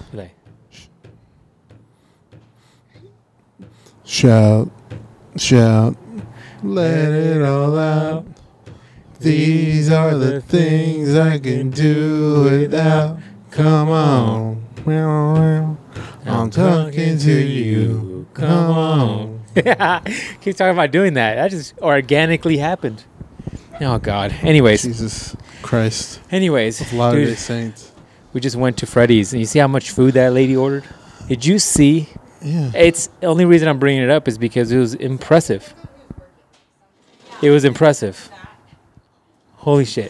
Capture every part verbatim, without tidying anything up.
Like, shout, shout, let it all out. These are the things I can do without. Come on. I'm talking to you. Come on. Yeah, keep talking about doing that. That just organically happened. Oh God. Anyways. Jesus Christ. Anyways, Latter-day dude, Saints. we just went to Freddy's, and you see how much food that lady ordered? Did you see? Yeah. It's the only reason I'm bringing it up is because it was impressive. It was impressive. Holy shit.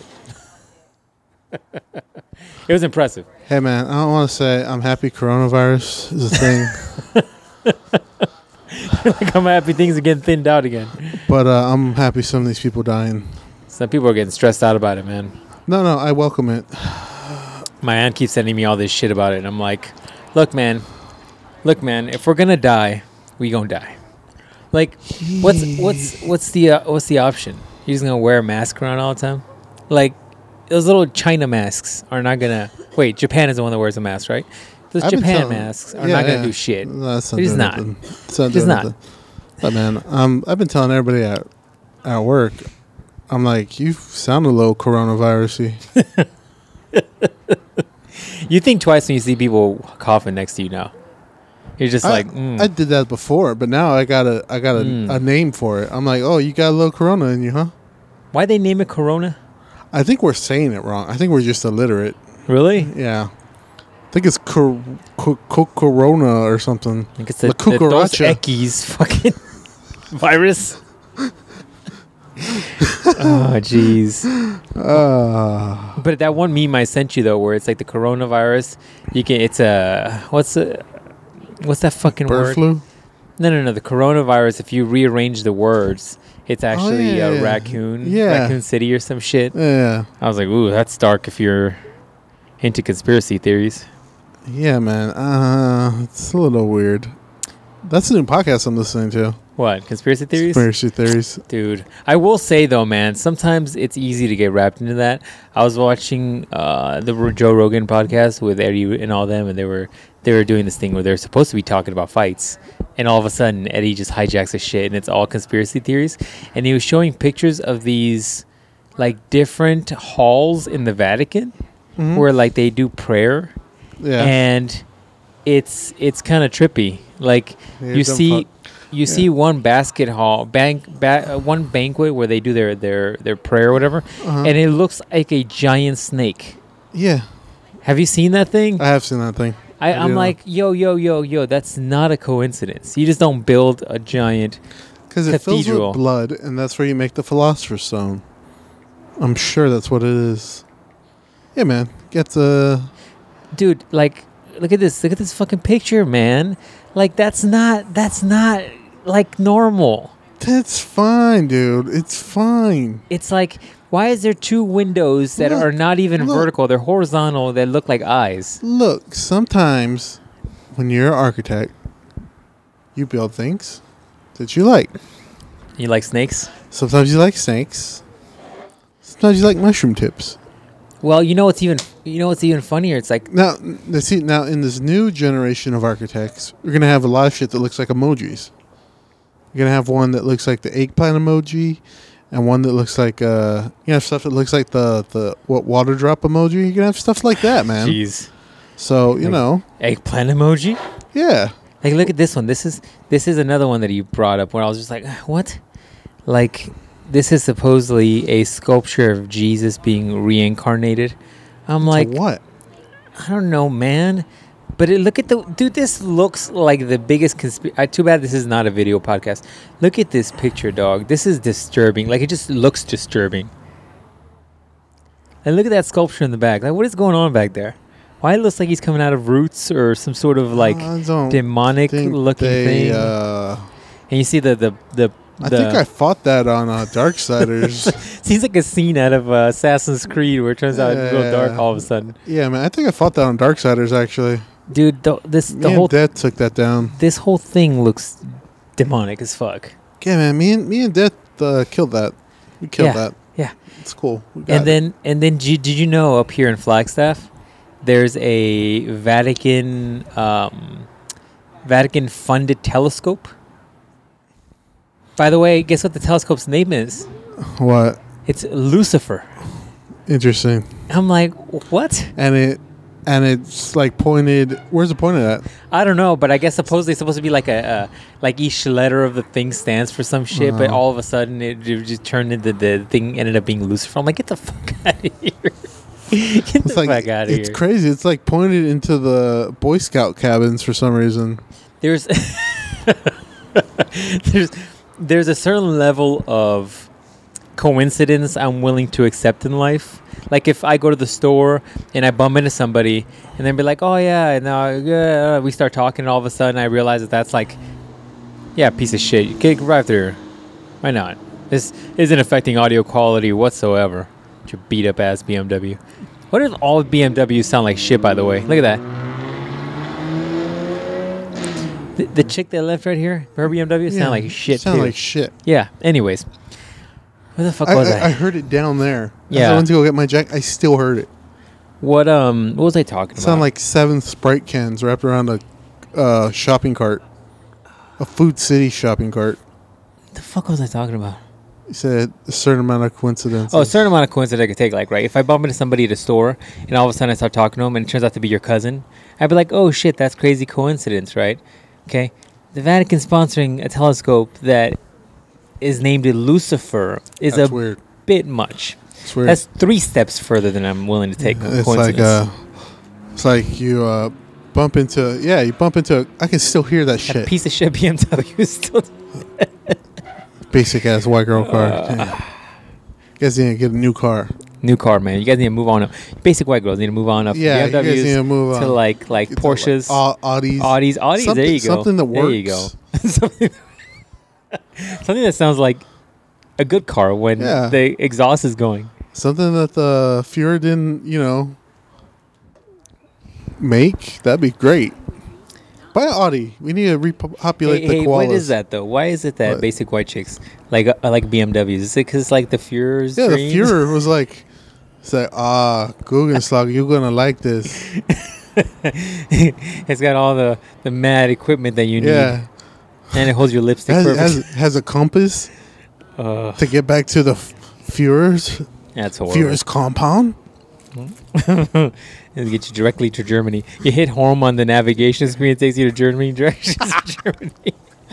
It was impressive. Hey man, I don't want to say I'm happy coronavirus is a thing. Like I'm happy things are getting thinned out again. But uh, I'm happy some of these people dying. Some people are getting stressed out about it, man. No, no, I welcome it. My aunt keeps sending me all this shit about it, and I'm like, look, man. Look, man, if we're going to die, we going to die. Like, what's what's what's the uh, what's the option? You're just going to wear a mask around all the time? Like, those little China masks are not going to... Wait, Japan is the one that wears a mask, right? Those I've been Japan telling- masks are yeah, not going to yeah. do shit. No, that's not It is doing not. nothing. It's not It is doing not. nothing. But man, um, I've been telling everybody at, at work, I'm like, you sound a little coronavirusy. You think twice when you see people coughing next to you now. You're just I, like, mm. I did that before, but now I got a I got a, Mm. a name for it. I'm like, oh, you got a little corona in you, huh? Why'd they name it Corona? I think we're saying it wrong. I think we're just illiterate. Really? Yeah. I think it's cor- co- co- corona or something. I think it's the, La the Dos cucaracha. Equis fucking virus. Oh, jeez. Uh, But that one meme I sent you though, where it's like the coronavirus, you can. It's a what's a what's that fucking bird word? flu? No, no, no. The coronavirus. If you rearrange the words, it's actually yeah, a yeah. raccoon, Yeah. raccoon city or some shit. Yeah. I was like, ooh, that's dark. If you're into conspiracy theories. Yeah, man. Uh, it's a little weird. That's the new podcast I'm listening to. What, conspiracy theories? Conspiracy theories. Dude, I will say though, man, sometimes it's easy to get wrapped into that. I was watching uh, the R- Joe Rogan podcast with Eddie and all them, and they were they were doing this thing where they're supposed to be talking about fights, and all of a sudden Eddie just hijacks the shit, and it's all conspiracy theories. And he was showing pictures of these like different halls in the Vatican Mhm. where like they do prayer, Yeah. and it's it's kind of trippy. Like Yeah, you dumb see. fuck. You Yeah. see one basket hall, bank, ba- uh, one banquet where they do their, their, their prayer or whatever, Uh-huh. and it looks like a giant snake. Yeah. Have you seen that thing? I have seen that thing. I, I I'm do. like, yo, yo, yo, yo, that's not a coincidence. You just don't build a giant. Because it fills Cathedral. with blood, and that's where you make the Philosopher's Stone. I'm sure that's what it is. Yeah, man. Get the... Dude, like, look at this. Look at this fucking picture, man. Like, that's not, that's not, like, normal. That's fine, dude. It's fine. It's like, why is there two windows that Look, are not even look. vertical? They're horizontal that look like eyes. Look, sometimes when you're an architect, you build things that you like. You like snakes? Sometimes you like snakes. Sometimes you like mushroom tips. Well, you know what's even you know what's even funnier? It's like Now, n- see, now in this new generation of architects, we're gonna have a lot of shit that looks like emojis. You're gonna have one that looks like the eggplant emoji, and one that looks like uh, you have stuff that looks like the the what water drop emoji. You're gonna have stuff like that, man. jeez, So you Like- know, eggplant emoji. yeah. Like look at this one. This is this is another one that you brought up where I was just like, what? Like this is supposedly a sculpture of Jesus being reincarnated. I'm So like, what? I don't know, man. But it, look at the dude. This looks like the biggest conspiracy. Uh, too bad this is not a video podcast. Look at this picture, dog. This is disturbing. Like it just looks disturbing. And look at that sculpture in the back. Like what is going on back there? Why it looks like he's coming out of roots or some sort of like I don't demonic think looking they, thing. Uh, And you see the the the. I the think I fought that on uh, Darksiders. seems like a scene out of uh, Assassin's Creed where it turns out it's real dark Yeah. all of a sudden. Yeah, man. I think I fought that on Darksiders actually. Dude, the, this Me the and whole Death took that down. this whole thing looks demonic as fuck. Yeah, man. Me and me and Death uh, killed that. We killed Yeah, that. yeah. It's cool. We got And it. then and then did, did you know up here in Flagstaff, there's a Vatican um, Vatican funded telescope. By the way, guess what the telescope's name is? What? It's Lucifer. Interesting. I'm like, what? And it and it's like pointed. Where's it pointed at? I don't know, but I guess supposedly it's supposed to be like a, a like each letter of the thing stands for some shit, Uh-huh. but all of a sudden it, it just turned into the thing ended up being Lucifer. I'm like, get the fuck out of here. Get the It's like fuck out of it's here. crazy. It's like pointed into the Boy Scout cabins for some reason. There's there's there's a certain level of coincidence I'm willing to accept in life. Like if I go to the store and I bump into somebody and then be like, oh yeah, and now yeah, we start talking and all of a sudden I realize that that's like, yeah, piece of shit. You get right there. Why not? This isn't affecting audio quality whatsoever. Your beat up ass B M W. What if all B M Ws sound like shit, by the way? Look at that. The, the chick that left right here, her B M W sound like shit Sound too. like shit. Yeah. Anyways, where the fuck I, was I, I? I heard it down there. As Yeah. I went to go get my jack. I still heard it. What um? What was I talking It about? sounded like seven Sprite cans wrapped around a uh, shopping cart, a Food City shopping cart. What the fuck was I talking about? You said a certain amount of coincidence. Oh, a certain amount of coincidence I could take. Like, right, if I bump into somebody at a store and all of a sudden I start talking to them and it turns out to be your cousin, I'd be like, oh shit, that's crazy coincidence, right? Okay. The Vatican sponsoring a telescope that is named Lucifer is That's a weird. bit much. It's weird. That's three steps further than I'm willing to take. It's like uh, it's like you uh, bump into yeah, you bump into. I can still hear that that shit. piece of shit B M W is still. Basic ass white girl car. Uh, Damn. You guys need to get a new car. New car, man. You guys need to move on up. Basic white girls need to move on up. from Yeah, you guys B M Ws need to move to on. like like It's Porsches, like, Au- Audis. Audis, Audis. Something- there you go. something that There you go. works. something, something that sounds like a good car when Yeah. the exhaust is going. Something that the Fuhrer didn't, you know, make. That'd be great. Buy an Audi. We need to repopulate Hey, the hey, koalas. what is that though? Why is it that What? basic white chicks like uh, like B M Ws? Is it because like the Führer's Yeah, dreams? the Fuhrer was like, it's like, ah, Guggenschlag, you're going to like this. It's got all the, the mad equipment that you need, Yeah. and it holds your lipstick Has, perfect. has, has a compass uh, to get back to the F- Führer's, that's horrible. Führer's compound. It'll get you directly to Germany. You hit home on the navigation screen, it takes you to Germany directions to Germany.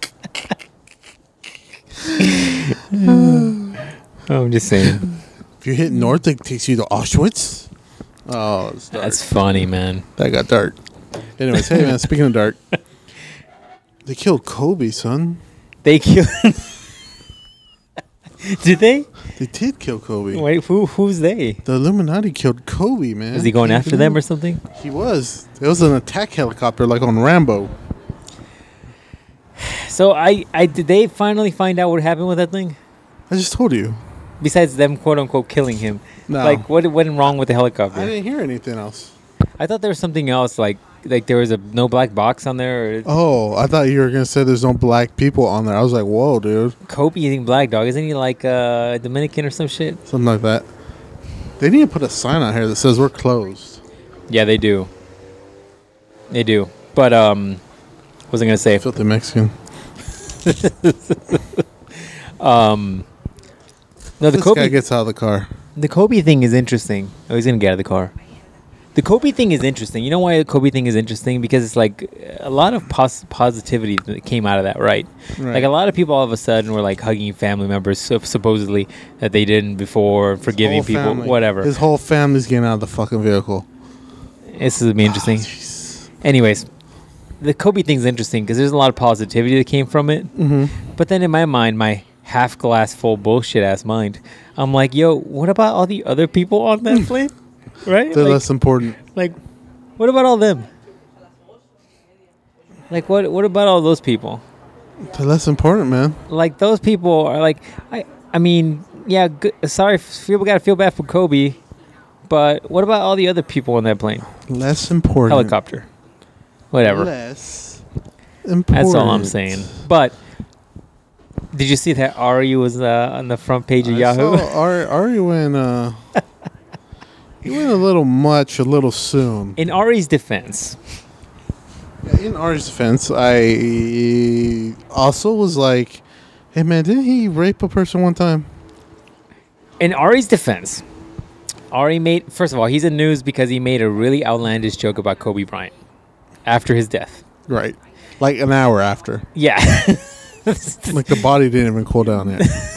I'm just saying. If you hit north, it takes you to Auschwitz. Oh, it's dark. That's funny, man. That got dark. Anyways, hey man, speaking of dark, they killed Kobe, son. They killed. Did they? They did kill Kobe. Wait, who? Who's they? The Illuminati killed Kobe, man. Is he going Can't after you them know? or something? He was. It was an attack helicopter, like on Rambo. So I, I did they finally find out what happened with that thing? I just told you. Besides them, quote unquote, killing him. No. Like what went wrong with the helicopter? I didn't hear anything else. I thought there was something else, like like there was a no black box on there, or Oh, I thought you were gonna say there's no black people on there. I was like, whoa, dude, Kobe eating black dog. Isn't he like uh, Dominican or some shit? something like that. They need to put a sign out here that says we're closed. Yeah, they do. They do. But um, what was I gonna say? Filthy Mexican. Um, no, the This guy Kobe gets out of the car. the Kobe thing is interesting. Oh, he's gonna get out of the car. The Kobe thing is interesting. You know why the Kobe thing is interesting? Because it's like a lot of pos- positivity that came out of that, right? Right. Like a lot of people all of a sudden were like hugging family members, sup- supposedly that they didn't before, forgiving Whole people, family. whatever. His whole family's getting out of the fucking vehicle. This is gonna be interesting. Jeez. Anyways, the Kobe thing's interesting because there's a lot of positivity that came from it. Mm-hmm. But then in my mind, my half glass full bullshit ass mind, I'm like, yo, what about all the other people on that plane? Right? They're Like, less important. like, what about all them? Like, what what about all those people? They're less important, man. Like, those people are like, I I mean, yeah, good, sorry, f- people got to feel bad for Kobe, but what about all the other people on that plane? Less important. Helicopter. Whatever. Less important. That's all I'm saying. But did you see that Ari was uh, on the front page of I Yahoo? saw Ari, Ari went, uh, He went a little much, a little soon. In Ari's defense, In Ari's defense, I also was like, hey, man, didn't he rape a person one time? in Ari's defense, Ari made, first of all, he's in news because he made a really outlandish joke about Kobe Bryant after his death. Right. Like an hour after. Yeah. Like the body didn't even cool down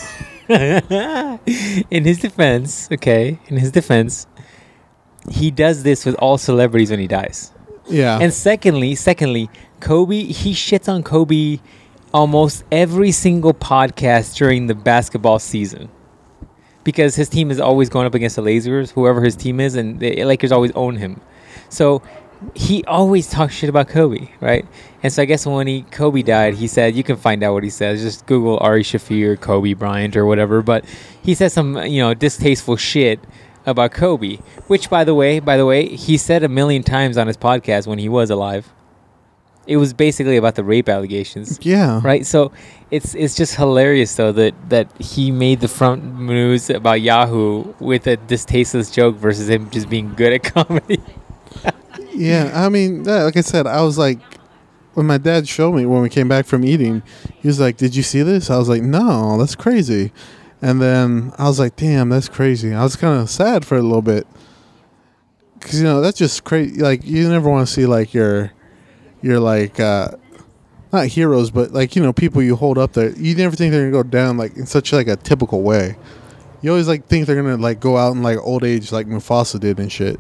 yet. In his defense, okay, in his defense, he does this with all celebrities when he dies. Yeah. And secondly, secondly, Kobe, he shits on Kobe almost every single podcast during the basketball season. Because his team is always going up against the Lakers, whoever his team is, and the Lakers always own him. So he always talks shit about Kobe, right? And so I guess when he Kobe died, he said, you can find out what he says. Just Google Ari Shaffir, Kobe Bryant, or whatever. But he said some, you know, distasteful shit about Kobe, which, by the way, by the way, he said a million times on his podcast when he was alive. It was basically about the rape allegations. Yeah. Right? So it's it's just hilarious, though, that, that he made the front news about Yahoo with a distasteful joke versus him just being good at comedy. Yeah. I mean, yeah, like I said, I was like, when my dad showed me when we came back from eating, he was like, did you see this? I was like, no, that's crazy. And then I was like, damn, that's crazy. I was kind of sad for a little bit. Because, you know, that's just crazy. Like, you never want to see, like, your... You're like, uh, not heroes, but like, you know, people you hold up there. You never think they're going to go down like in such like a typical way. You always like think they're going to like go out in like old age like Mufasa did and shit.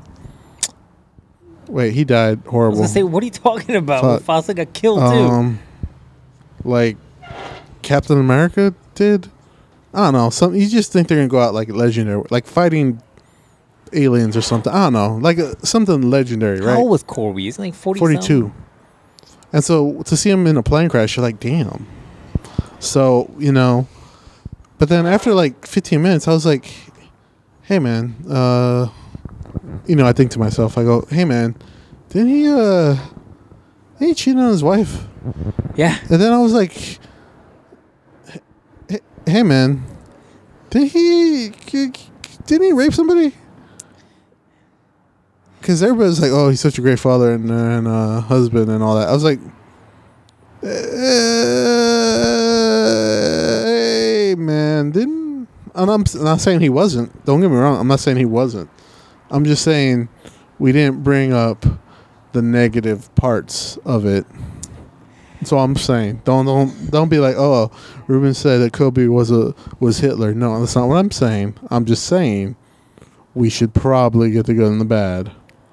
Wait, he died horrible. I was going to say, what are you talking about? Fuck. Mufasa got killed um, too. Like Captain America did? I don't know. Some You just think they're going to go out like legendary, like fighting aliens or something. I don't know. Like uh, something legendary, right? How old was Kobe? He's like forty forty-two. And so to see him in a plane crash, you're like, damn. So, you know, but then after like fifteen minutes, I was like, hey, man, uh, you know, I think to myself, I go, hey, man, didn't he, uh, didn't he cheat on his wife? Yeah. And then I was like, hey, hey man, did he, didn't he rape somebody? Because everybody's like, oh, he's such a great father and, and uh, husband and all that. I was like, hey, man, didn't... And I'm not saying he wasn't. Don't get me wrong. I'm not saying he wasn't. I'm just saying we didn't bring up the negative parts of it. That's all I'm saying. Don't don't don't be like, oh, Ruben said that Kobe was a was Hitler. No, that's not what I'm saying. I'm just saying we should probably get the good and the bad.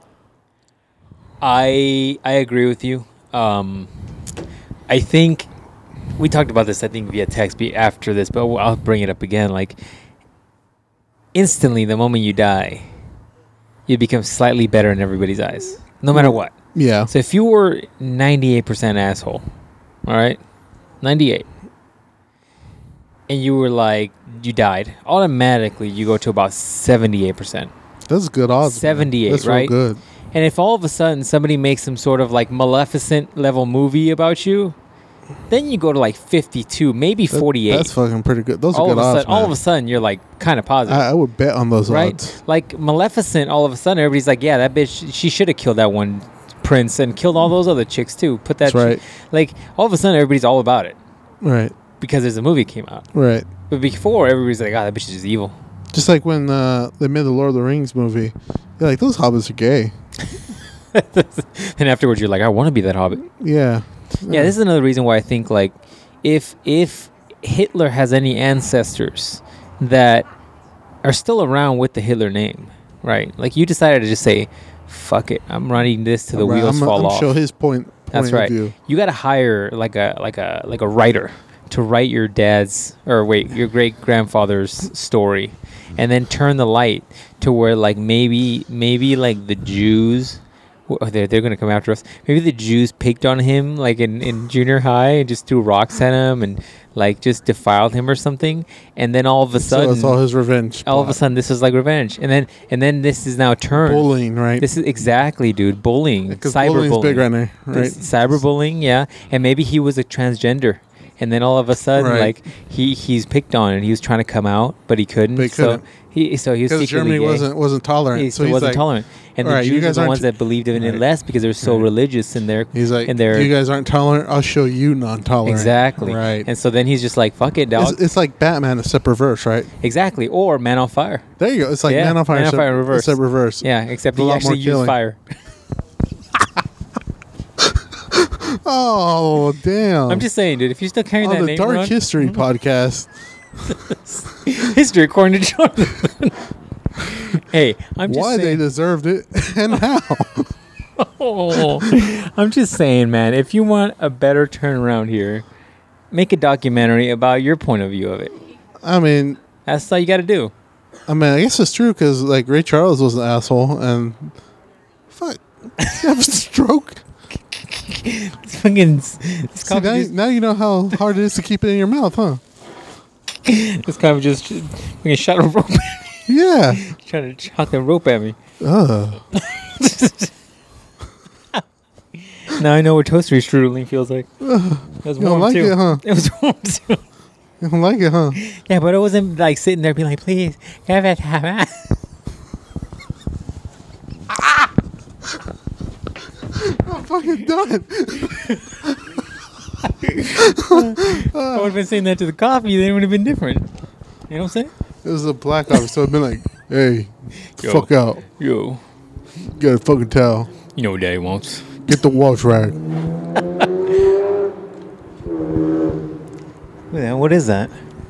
I I agree with you. Um, I think we talked about this, I think, via text be after this, but I'll bring it up again. Like, instantly, the moment you die, you become slightly better in everybody's eyes, no matter what. Yeah. So if you were ninety-eight percent asshole, all right, ninety-eight, and you were like, you died, automatically you go to about seventy-eight percent. That's good odds. seventy-eight, That's right? Real good. And if all of a sudden somebody makes some sort of like Maleficent level movie about you, then you go to like fifty-two, maybe That, forty-eight. That's fucking pretty good. Those all are good of a odds, sudden, all man. of a sudden, you're like kind of positive. I, I would bet on those right? odds. Like Maleficent, all of a sudden, everybody's like, yeah, that bitch, she should have killed that one prince and killed all those other chicks too. Put that, That's right. Ch- like all of a sudden, everybody's all about it Right. because there's a movie came out. Right. But before, everybody's like, ah, that bitch is just evil. Just like when uh, they made the Lord of the Rings movie, you're like, those hobbits are gay. And afterwards, you're like, I want to be that hobbit. Yeah. Yeah, this is another reason why I think like if if Hitler has any ancestors that are still around with the Hitler name, right? Like you decided to just say, "Fuck it, I'm running this till the Right, wheels I'm, fall I'm off." Show his point. point That's right. Of view. You got to hire like a like a like a writer to write your dad's or wait your great grandfather's story, and then turn the light to where like maybe maybe like the Jews. Oh, they're they're gonna come after us. Maybe the Jews picked on him like in, in junior high and just threw rocks at him and like just defiled him or something. And then all of a sudden, so it's all his revenge. all of a plot. sudden, this is like revenge. And then and then this is now turned bullying, right? This is exactly, dude, bullying, Because cyberbullying, bullying's big right now, right? This cyberbullying, yeah. And maybe he was a transgender, and then all of a sudden, Right. like he he's picked on and he was trying to come out, but he couldn't. But he so couldn't. he so he was Because secretly Germany gay. wasn't wasn't tolerant. He so still he's wasn't like, tolerant, and "All the right, you Jews are guys the aren't ones t- that believed in it Right. less because they're so Right. religious in their. He's like, and they're you guys aren't tolerant. I'll show you non-tolerant. exactly Right. And so then he's just like, "Fuck it, dog." It's, it's like Batman, except reverse, right? exactly, or Man on Fire. There you go. It's like Yeah, Man on Fire, Man on except, Fire in reverse. except reverse. Yeah, except A he lot actually more used killing. fire. Oh, damn. I'm just saying, dude. If you're still carrying on that the name Dark around, History podcast. history according to Jonathan. Hey, I'm just Why they saying. deserved it and how. Oh, I'm just saying, man. If you want a better turnaround here, make a documentary about your point of view of it. I mean, That's all you got to do. I mean, I guess it's true because like Ray Charles was an asshole and fuck, you have a stroke. It's fucking. This See, cop now, just, now you know how hard it is to keep it in your mouth, huh? this cop just fucking shot a rope. At me. Yeah. Trying to chuck a rope at me. Ugh. Now I know what toaster strudeling feels like. It was You don't warm like too. it, huh? It was warm too. You don't like it, huh? Yeah, but I wasn't like sitting there being like, please, have it, have it. I'm fucking done. I would have been saying that to the coffee, then it would have been different. You know what I'm saying? It was a black officer, so I'd been like, hey, Yo. fuck out. Yo, Get a fucking towel. you know what daddy wants. Get the wash rag. Yeah, what is that?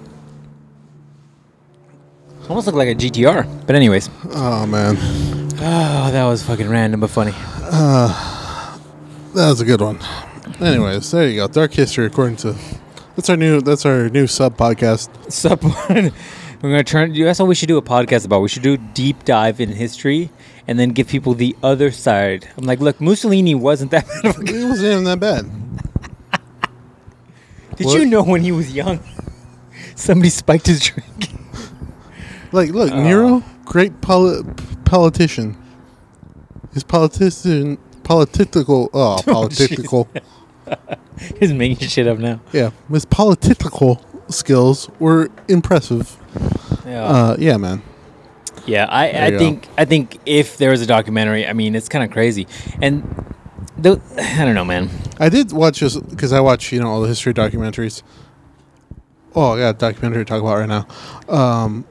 Almost look like a G T R. But anyways. Oh, man. Oh, that was fucking random but funny. That was a good one. Anyways, there you go. Dark History, according to... That's our new That's our new sub-podcast. Sup? We're gonna turn. That's what we should do a podcast about. We should do a deep dive in history and then give people the other side. I'm like, look, Mussolini wasn't that bad of a guy. It wasn't even that bad. Did What? you know when he was young, somebody spiked his drink? Like, look, Oh. Nero, great poli- politician. His politician... Political... Oh, political... He's making shit up now. Yeah, his political skills were impressive. Yeah, Uh, yeah, man. yeah. I, There I you think I think if there was a documentary, I mean, it's kind of crazy. And the, I don't know, man. I did watch this because I watch, you know, all the history documentaries. Oh, I got a documentary to talk about right now. Um,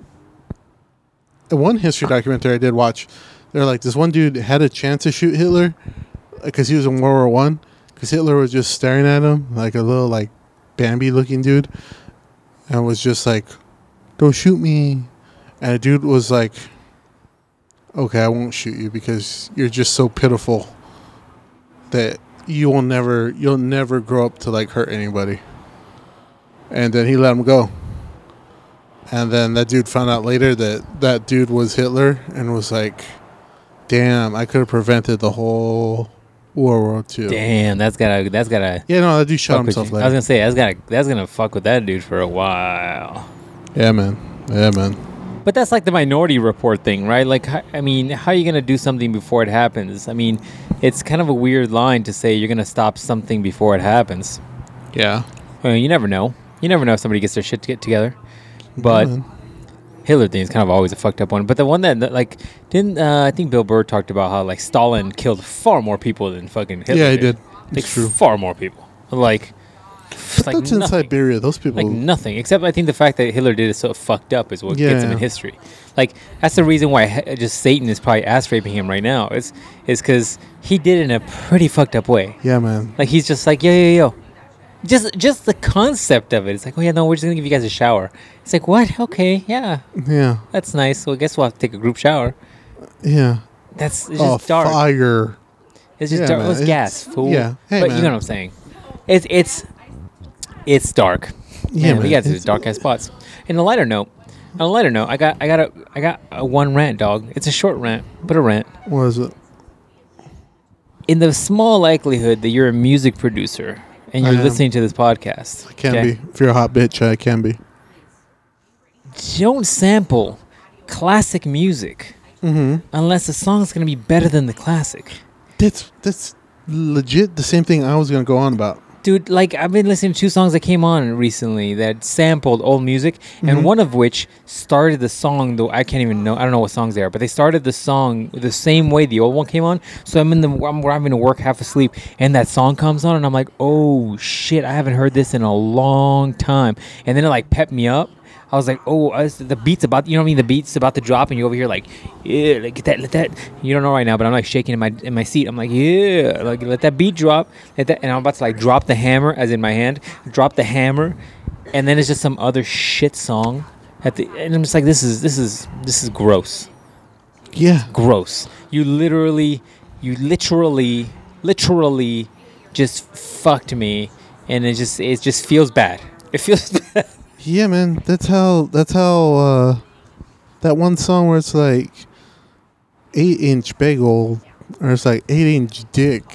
the one history documentary I did watch, they're like, this one dude had a chance to shoot Hitler because he was in World War One. Because Hitler was just staring at him like a little, like, Bambi-looking dude. And was just like, don't shoot me. And the dude was like, okay, I won't shoot you because you're just so pitiful that you will never, you'll never grow up to, like, hurt anybody. And then he let him go. And then that dude found out later that that dude was Hitler and was like, damn, I could have prevented the whole World War Two. Damn, that's gotta that's gotta. Yeah, no, that dude shot fuck with himself you. I later. was gonna say that's gotta that's gonna fuck with that dude for a while. Yeah, man. Yeah, man. But that's like the Minority Report thing, right? Like, h- I mean, how are you going to do something before it happens? I mean, it's kind of a weird line to say you're going to stop something before it happens. Yeah. I mean, you never know. You never know if somebody gets their shit to get together. But Yeah, man. Hitler thing is kind of always a fucked up one. But the one that, that, like, didn't, uh, I think Bill Burr talked about how, like, Stalin killed far more people than fucking Hitler Yeah, he did. Like, It's true. far more people. Like, like That's in nothing. Siberia. Those people. Like nothing, except I think the fact that Hitler did it so fucked up is what gets him Yeah. in history. Like that's the reason why he- just Satan is probably ass raping him right now. Is is because he did it in a pretty fucked up way. yeah, man. Like he's just like yo yo yo, just just the concept of it. It's like oh yeah no we're just gonna give you guys a shower. It's like what okay yeah Yeah. that's nice. Well I guess we'll have to take a group shower. Yeah. That's it's Oh, just dark. fire. It's just Yeah, dark. man, It was it's- gas fool. yeah. Hey, but you man. know what I'm saying. It's it's it's dark. Yeah, Yeah, man. we got It's- dark ass spots. In a lighter note, on a lighter note, I got I got a I got a one rant, dog. It's a short rant, but a rant. What is it? In the small likelihood that you're a music producer and I you're am. listening to this podcast, Can okay, be. If you're a hot bitch, I can be. don't sample classic music Mm-hmm. unless the song's gonna be better than the classic. That's that's legit the same thing I was gonna go on about. Dude, like I've been listening to two songs that came on recently that sampled old music, and Mhm. one of which started the song. Though I can't even know, I don't know what songs they are, but they started the song the same way the old one came on. So I'm in the, I'm driving to work half asleep, and that song comes on, and I'm like, oh shit, I haven't heard this in a long time, and then it like pepped me up. I was like, oh, uh, the beat's about, you know what I mean? The beat's about to drop, and you over here like, yeah, like, get that, let that. You don't know right now, but I'm like shaking in my in my seat. I'm like, yeah, like let that beat drop, let that, and I'm about to like drop the hammer, as in my hand, drop the hammer, and then it's just some other shit song at the, and I'm just like, this is this is this is gross, Yeah. gross. You literally, you literally, literally, just fucked me, and it just it just feels bad. It feels bad. Yeah, man. That's how. That's how. Uh, that one song where it's like eight inch bagel, or it's like eight inch dick.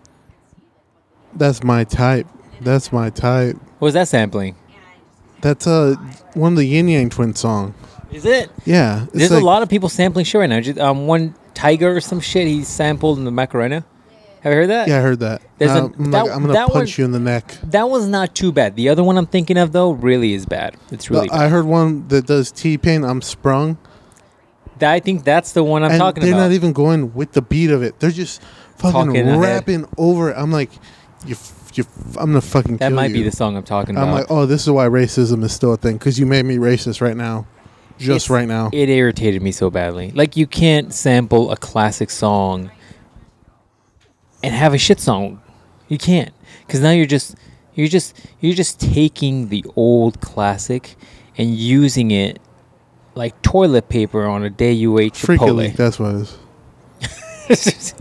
That's my type. That's my type. What was that sampling? That's uh one of the Yin Yang Twins song. Is it? Yeah. It's There's like, a lot of people sampling shit right now. Just, um, one Tiger or some shit he sampled in the Macarena. Have you heard that? Yeah, I heard that. There's Uh, a- I'm, that- like, I'm gonna that punch one- you in the neck. That was not too bad. The other one I'm thinking of though really is bad. It's really Uh, bad. I heard one that does T-Pain. I'm sprung. That- I think that's the one I'm and talking they're about. not even going with the beat of it. They're just fucking Talking ahead. rapping over it. I'm like, you, f- you, f- I'm gonna fucking that kill might you. be the song I'm talking I'm about. like, oh, this is why racism is still a thing, because you made me racist right now, just It's- right now. It irritated me so badly. Like you can't sample a classic song and have a shit song. You can't, because now you're just you're just you're just taking the old classic and using it like toilet paper on a day you ate Freakily, Chipotle. that's what it is.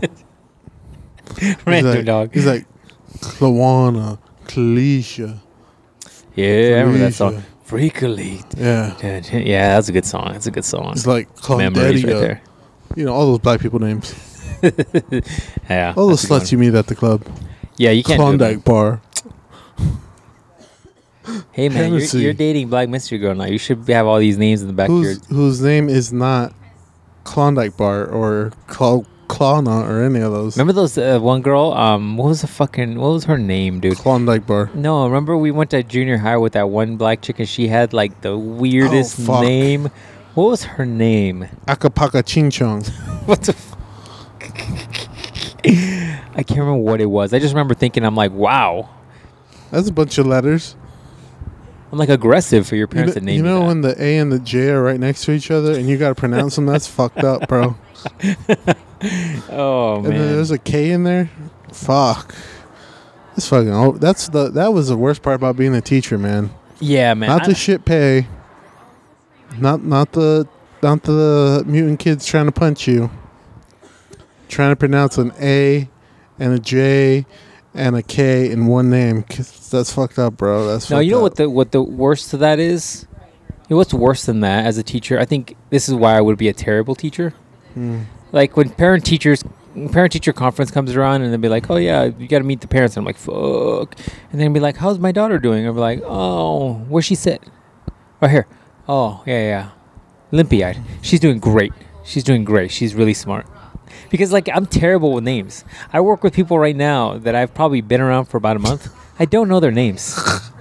Random he's like, dog. He's like, Klawana, Kalisha. Yeah, I remember that song. Felicia. Freakily. Yeah. Yeah, that's a good song. That's a good song. It's like Memories right Clonderia. there. You know, all those black people names. Yeah. All those that's a good sluts you meet at the club. one. Yeah, you can't do it, man. Klondike bar. Hey man, you're, Hennessy. you're dating Black Mystery Girl now. You should have all these names in the back of your. Whose, whose name is not Klondike bar or Cl- Klana or any of those. Remember those uh, one girl? Um, what was the fucking? What was her name, dude? Klondike bar. No, remember we went to junior high with that one black chick and she had like the weirdest Oh, fuck. name. What was her name? Akapaka Ching Chong. What the? F- I can't remember what it was. I just remember thinking, I'm like, wow. That's a bunch of letters. I'm like aggressive for your You parents know, to name you know me when the A and the J are right next to each other and you got to pronounce them? That's fucked up, bro. that. Oh And then man. there's a K in there. Fuck. That's fucking. Oh, that's the. That was the worst part about being a teacher, man. Yeah, man. Not I- the shit pay. Not not the not the mutant kids trying to punch you. Trying to pronounce an A and a J and a K in one name. 'Cause that's fucked up, bro. That's No, fucked you know up. what the what the worst of that is? You know what's worse than that as a teacher? I think this is why I would be a terrible teacher. Hmm. Like when parent teachers parent teacher conference comes around and they'll be like, "Oh yeah, you got to meet the parents." And I'm like, "Fuck." And then be like, "How's my daughter doing?" I'll be like, "Oh, where she sit?" Right here. "Oh, yeah, yeah. Limpy-eyed. She's doing great. She's doing great. She's really smart." Because like I'm terrible with names. I work with people right now that I've probably been around for about a month. I don't know their names.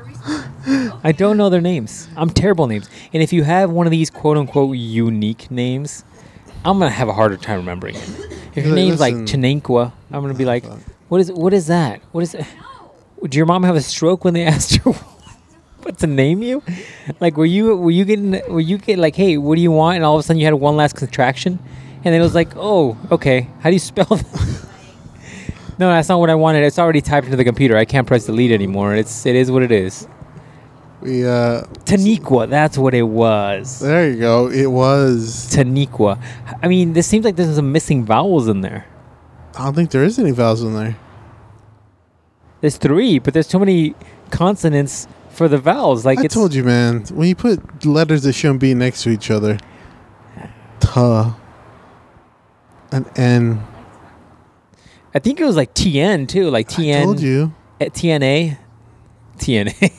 I don't know their names. I'm terrible names. And if you have one of these quote unquote unique names, I'm gonna have a harder time remembering it. If your Like, name's like listen. Chinenqua, I'm gonna be like, what is what is that? What is it? Did your mom have a stroke when they asked her what to name you? Like were you were you getting were you getting like, hey, what do you want? And all of a sudden you had one last contraction? And then it was like, oh, okay. How do you spell that? No, that's not what I wanted. It's already typed into the computer. I can't press delete anymore. It's it is what it is. We uh. Taniqua, that's what it was. There you go. It was. Taniqua. I mean, this seems like there's some missing vowels in there. I don't think there is any vowels in there. There's three, but there's too many consonants for the vowels. Like I it's, told you, man. When you put letters that shouldn't be next to each other, ta, an N. I think it was like T N too, like T N. I told you. eh, T N A. T N A.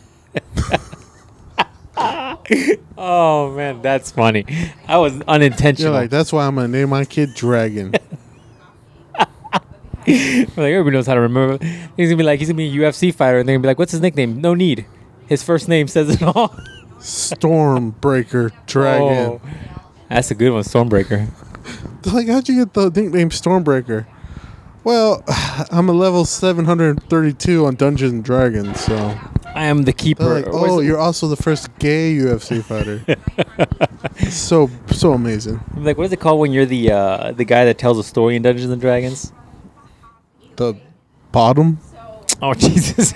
Oh man, that's funny. I was You're unintentional. like, that's why I'm gonna name my kid Dragon. like everybody knows how to remember. He's gonna be like, he's gonna be a U F C fighter, and they're gonna be like, "What's his nickname?" No need. His first name says it all. Stormbreaker Dragon. Oh, that's a good one, Stormbreaker. They're like, how'd you get the nickname Stormbreaker? Well, I'm a level seven hundred thirty-two on Dungeons and Dragons, so. I am the keeper. Like, oh, you're also the first gay U F C fighter. so so amazing. Like, what is it called when you're the uh, the guy that tells a story in Dungeons and Dragons? The bottom. Oh Jesus!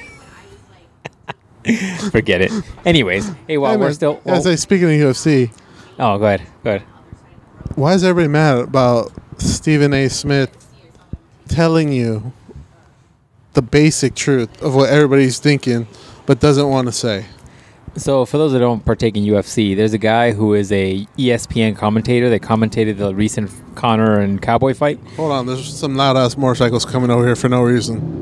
Forget it. Anyways, hey, while Hey, we're man, still. As Oh, I speaking of U F C, oh, go ahead. Go ahead. why is everybody mad about Stephen A. Smith telling you the basic truth of what everybody's thinking, but doesn't want to say? So, for those that don't partake in U F C, there's a guy who is a E S P N commentator that commentated the recent Conor and Cowboy fight. Hold on, there's some loud ass motorcycles coming over here for no reason.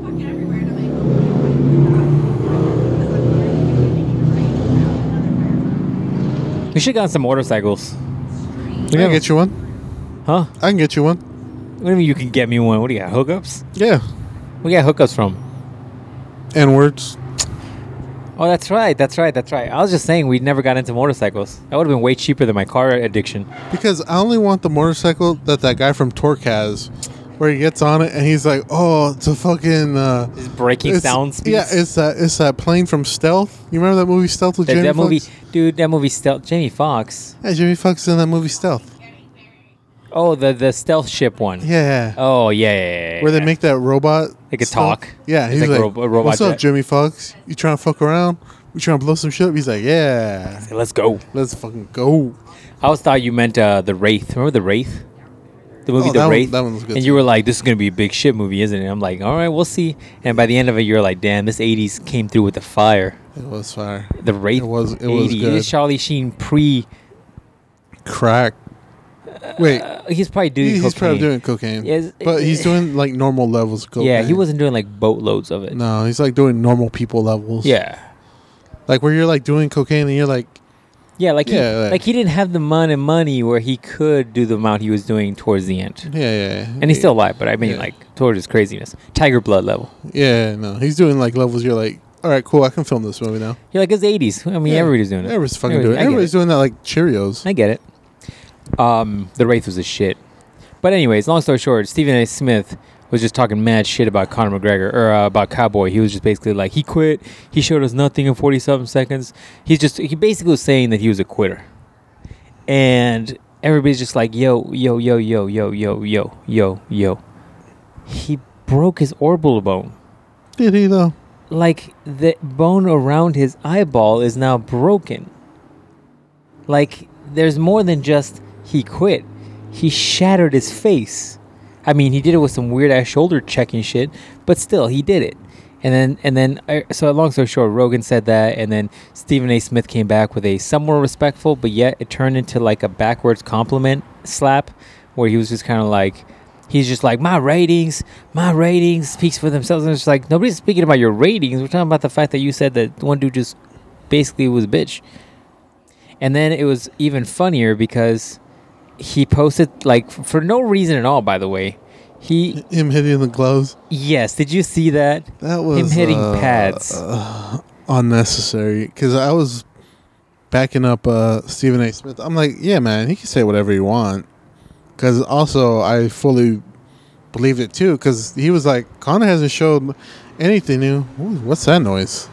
We should have gotten some motorcycles. I can get you one. Huh? I can get you one. What do you mean you can get me one? What do you got? Hookups? Yeah. Where you got hookups from? N-words. Oh, that's right. That's right. That's right. I was just saying we never got into motorcycles. That would have been way cheaper than my car addiction. Because I only want the motorcycle that that guy from Torque has, where he gets on it and he's like, "Oh, it's a fucking." Uh, This braking it's- sound speeds. Yeah, it's that it's that plane from Stealth. You remember that movie Stealth with that, Jamie that movie, Foxx? dude. That movie, Stealth. Jamie Foxx. Yeah, Jamie Foxx is in that movie Stealth. Oh, the the stealth ship one. Yeah. Oh yeah, yeah, yeah, yeah. Where they make that robot. They could stuff. talk. Yeah, It's he's like like, a ro- a robot "What's up, jet." Jimmy Foxx? You trying to fuck around? We trying to blow some shit up?" He's like, "Yeah, Hey, let's go. let's fucking go." I always thought you meant uh, the Wraith. Remember the Wraith? The movie Oh, The that one- Wraith. that one was good And too. you were like, "This is gonna be a big shit movie, isn't it?" I'm like, "All right, we'll see." And by the end of it, you're like, "Damn, this eighties came through with the fire." It was fire. The Wraith. It was- it was eighty. good. It is Charlie Sheen pre. Crack. Wait, Uh, he's probably doing. he- he's probably cocaine. doing cocaine, Yes, but he's uh, doing like normal levels of cocaine. Yeah, he wasn't doing like boatloads of it. No, he's like doing normal people levels. Yeah. like where you're like doing cocaine and you're like, Yeah, like Yeah, he, like- like he didn't have the money money where he could do the amount he was doing towards the end. yeah, yeah, yeah. And he's still alive, but I mean Yeah. like towards his craziness. Tiger Blood level. Yeah, no, he's doing like levels. You're like, all right, cool, I can film this movie now. You're like it's eighties. I mean Yeah. everybody's doing it. Everybody's fucking Everybody- doing it. I get Everybody's it. doing that like Cheerios. I get it. Um, the Wraith was a shit. But anyways, long story short, Stephen A. Smith was just talking mad shit about Conor McGregor or uh, about Cowboy. He was just basically like, he quit. He showed us nothing in forty-seven seconds. He's just he basically was saying that he was a quitter. And everybody's just like, yo, yo, yo, yo, yo, yo, yo, yo, yo. He broke his orbital bone. Did he though? Like the bone around his eyeball is now broken. Like there's more than just he quit. He shattered his face. I mean, he did it with some weird ass shoulder checking shit, but still, he did it. And then, and then, uh, so long story short, Rogan said that, and then Stephen A. Smith came back with a somewhat respectful, but yet it turned into like a backwards compliment slap, where he was just kind of like, he's just like, my ratings, my ratings speaks for themselves. And it's like, nobody's speaking about your ratings. We're talking about the fact that you said that one dude just basically was a bitch. And then it was even funnier because he posted, like, for no reason at all, by the way. He, Him hitting the gloves. yes, did you see that? That was Him hitting uh, pads. uh, unnecessary. Because I was backing up uh, Stephen A. Smith. I'm like, yeah, man, he can say whatever he want. Because also, I fully believed it too. Because he was like, Conor hasn't showed anything new. Ooh, what's that noise?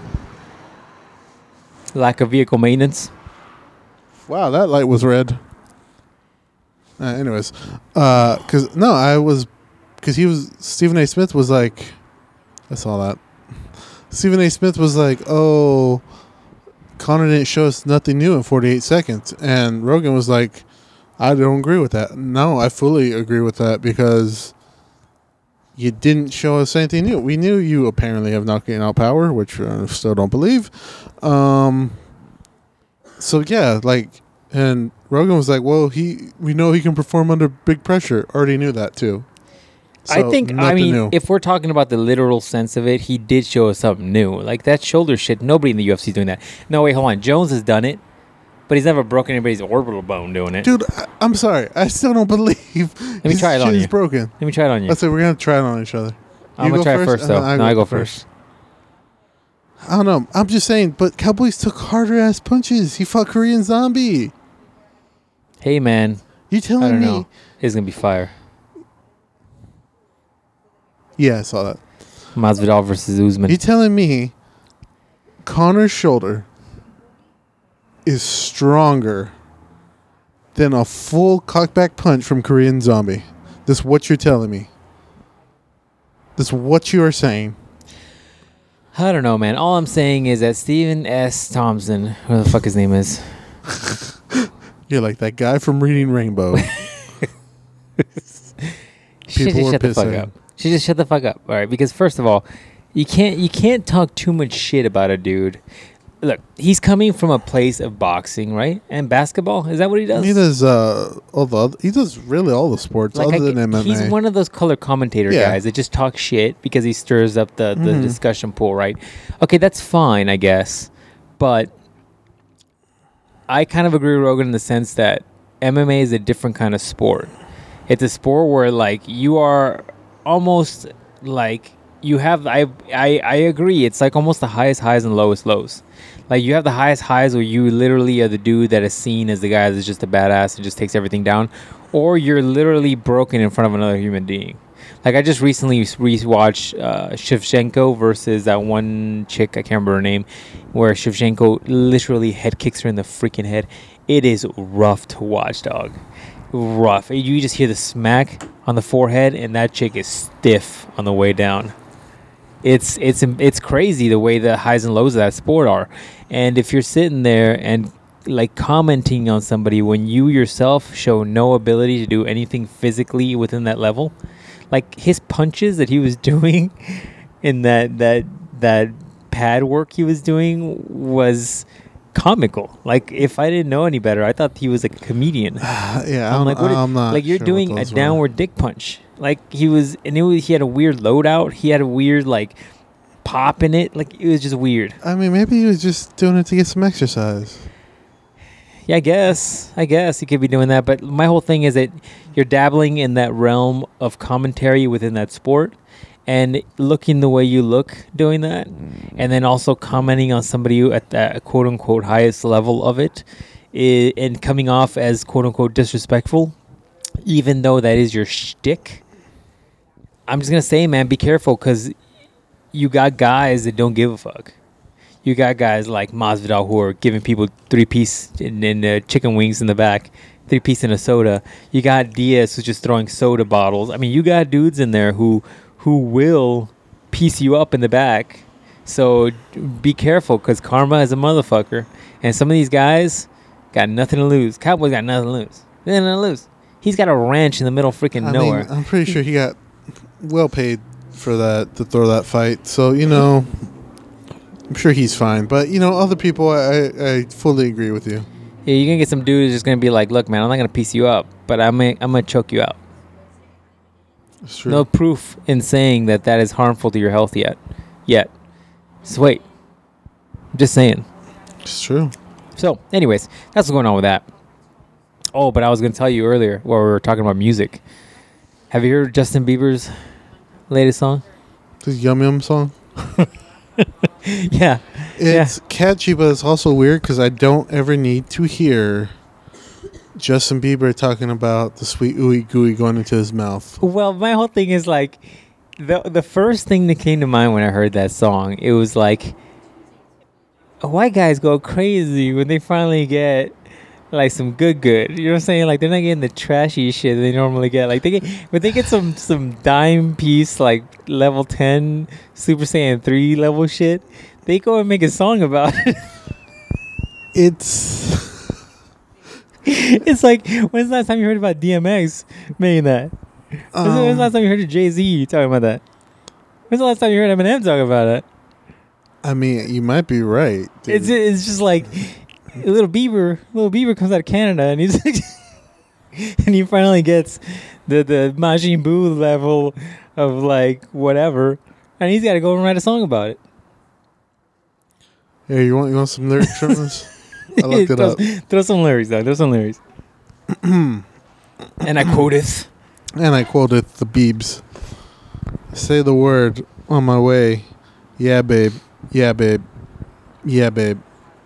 Lack of vehicle maintenance. Wow, that light was red. Uh, anyways, because no, I was because he was Stephen A. Smith was like, I saw that. Stephen A. Smith was like, oh, Conor didn't show us nothing new in forty-eight seconds, and Rogan was like, I don't agree with that. No, I fully agree with that because you didn't show us anything new. We knew you apparently have knocking out power, which I still don't believe. Um, so yeah, like, and Rogan was like, well, he we know he can perform under big pressure. Already knew that too. I So, think, I nothing mean, new. if we're talking about the literal sense of it, he did show us something new. Like that shoulder shit, nobody in the U F C is doing that. No, wait, hold on. Jones has done it, but he's never broken anybody's orbital bone doing it. Dude, I, I'm sorry. I still don't believe me try it on He's you. broken. Let me try it on you. I said we're gonna try it on each other. I'm You gonna go try it first, first and though. then I No, go I go first. first. I don't know. I'm just saying, but Cowboys took harder ass punches. He fought Korean Zombie. Hey man, You I telling don't me? know. It's gonna be fire. Yeah, I saw that. Masvidal versus Usman. You telling me Connor's shoulder is stronger than a full cockback punch from Korean Zombie? That's what you're telling me. That's what you are saying. I don't know, man. All I'm saying is that Stephen S. Thompson, who the fuck his name is, You're like that guy from Reading Rainbow. she People just were shut the fuck pissing. up. She just shut the fuck up. All right, because first of all, you can't you can't talk too much shit about a dude. Look, he's coming from a place of boxing, right? And basketball. Is that what he does? He does uh, all the other, he does really all the sports Like other I than get- M M A. he's one of those color commentator Yeah. guys that just talk shit because he stirs up the, the Mhm. discussion pool, right? Okay, that's fine, I guess. But I kind of agree with Rogan in the sense that M M A is a different kind of sport. It's a sport where like you are almost like you have I I, I agree, it's like almost the highest highs and lowest lows. Like you have the highest highs where you literally are the dude that is seen as the guy that's just a badass and just takes everything down, or you're literally broken in front of another human being. Like I just recently rewatched uh, Shevchenko versus that one chick, I can't remember her name, where Shevchenko literally head kicks her in the freaking head. It is rough to watch, dog. Rough. You just hear the smack on the forehead, and that chick is stiff on the way down. It's it's it's crazy the way the highs and lows of that sport are. And if you're sitting there and like commenting on somebody when you yourself show no ability to do anything physically within that level, like his punches that he was doing in that that that pad work he was doing was comical. Like if I didn't know any better, I thought he was like a comedian. yeah, I'm I'm, like, what is- I'm not like you're sure what doing a those were. downward dick punch. Like he was, and it was, he had a weird loadout. He had a weird like pop in it. Like it was just weird. I mean, maybe he was just doing it to get some exercise. Yeah, I guess. I guess he could be doing that. But my whole thing is that you're dabbling in that realm of commentary within that sport, and looking the way you look doing that, and then also commenting on somebody who at the quote unquote highest level of it, I- and coming off as quote unquote disrespectful, even though that is your shtick. I'm just gonna say, man, be careful, because you got guys that don't give a fuck. You got guys like Masvidal who are giving people three piece and, and uh, chicken wings in the back, three piece and a soda. You got Diaz who's just throwing soda bottles. I mean, you got dudes in there who who will piece you up in the back. So be careful, because karma is a motherfucker, and some of these guys got nothing to lose. Cowboys got nothing to lose. Nothing to lose. He's got a ranch in the middle of freaking I nowhere. mean, I'm pretty sure he got well paid for that to throw that fight. So you know, I'm sure he's fine. But you know, other people, I I fully agree with you. Yeah, you're gonna get some dude who's just gonna be like, "Look, man, I'm not gonna piece you up, but I'm gonna, I'm gonna choke you out." It's true. No proof in saying that that is harmful to your health yet. Yet. So wait. I'm just saying. It's true. So, anyways, that's what's going on with that. Oh, but I was gonna tell you earlier while we were talking about music. Have you heard Justin Bieber's latest song? This Yum Yum song. Yeah. It's catchy, but it's also weird because I don't ever need to hear Justin Bieber talking about the sweet ooey gooey going into his mouth. Well, my whole thing is like, the the first thing that came to mind when I heard that song, it was like, white guys go crazy when they finally get like some good good. You know what I'm saying? Like they're not getting the trashy shit they normally get. Like they get when they get some some dime piece like level ten Super Saiyan three level shit, they go and make a song about it. It's It's like, when's the last time you heard about D M X making that? When's, the, when's the um, last time you heard of Jay-Z talking about that? When's the last time you heard Eminem talking about it? I mean, you might be right. dude. It's it's just like little Bieber, little Bieber comes out of Canada and he's and he finally gets the the Majin Buu level of like whatever, and he's got to go and write a song about it. Hey, you want you want some lyrics from this? I looked it throw, up. Throw some lyrics down. Throw some lyrics. And I quoteth. And I quoted the Biebs. Say the word. On my way. Yeah, babe. Yeah, babe. Yeah, babe.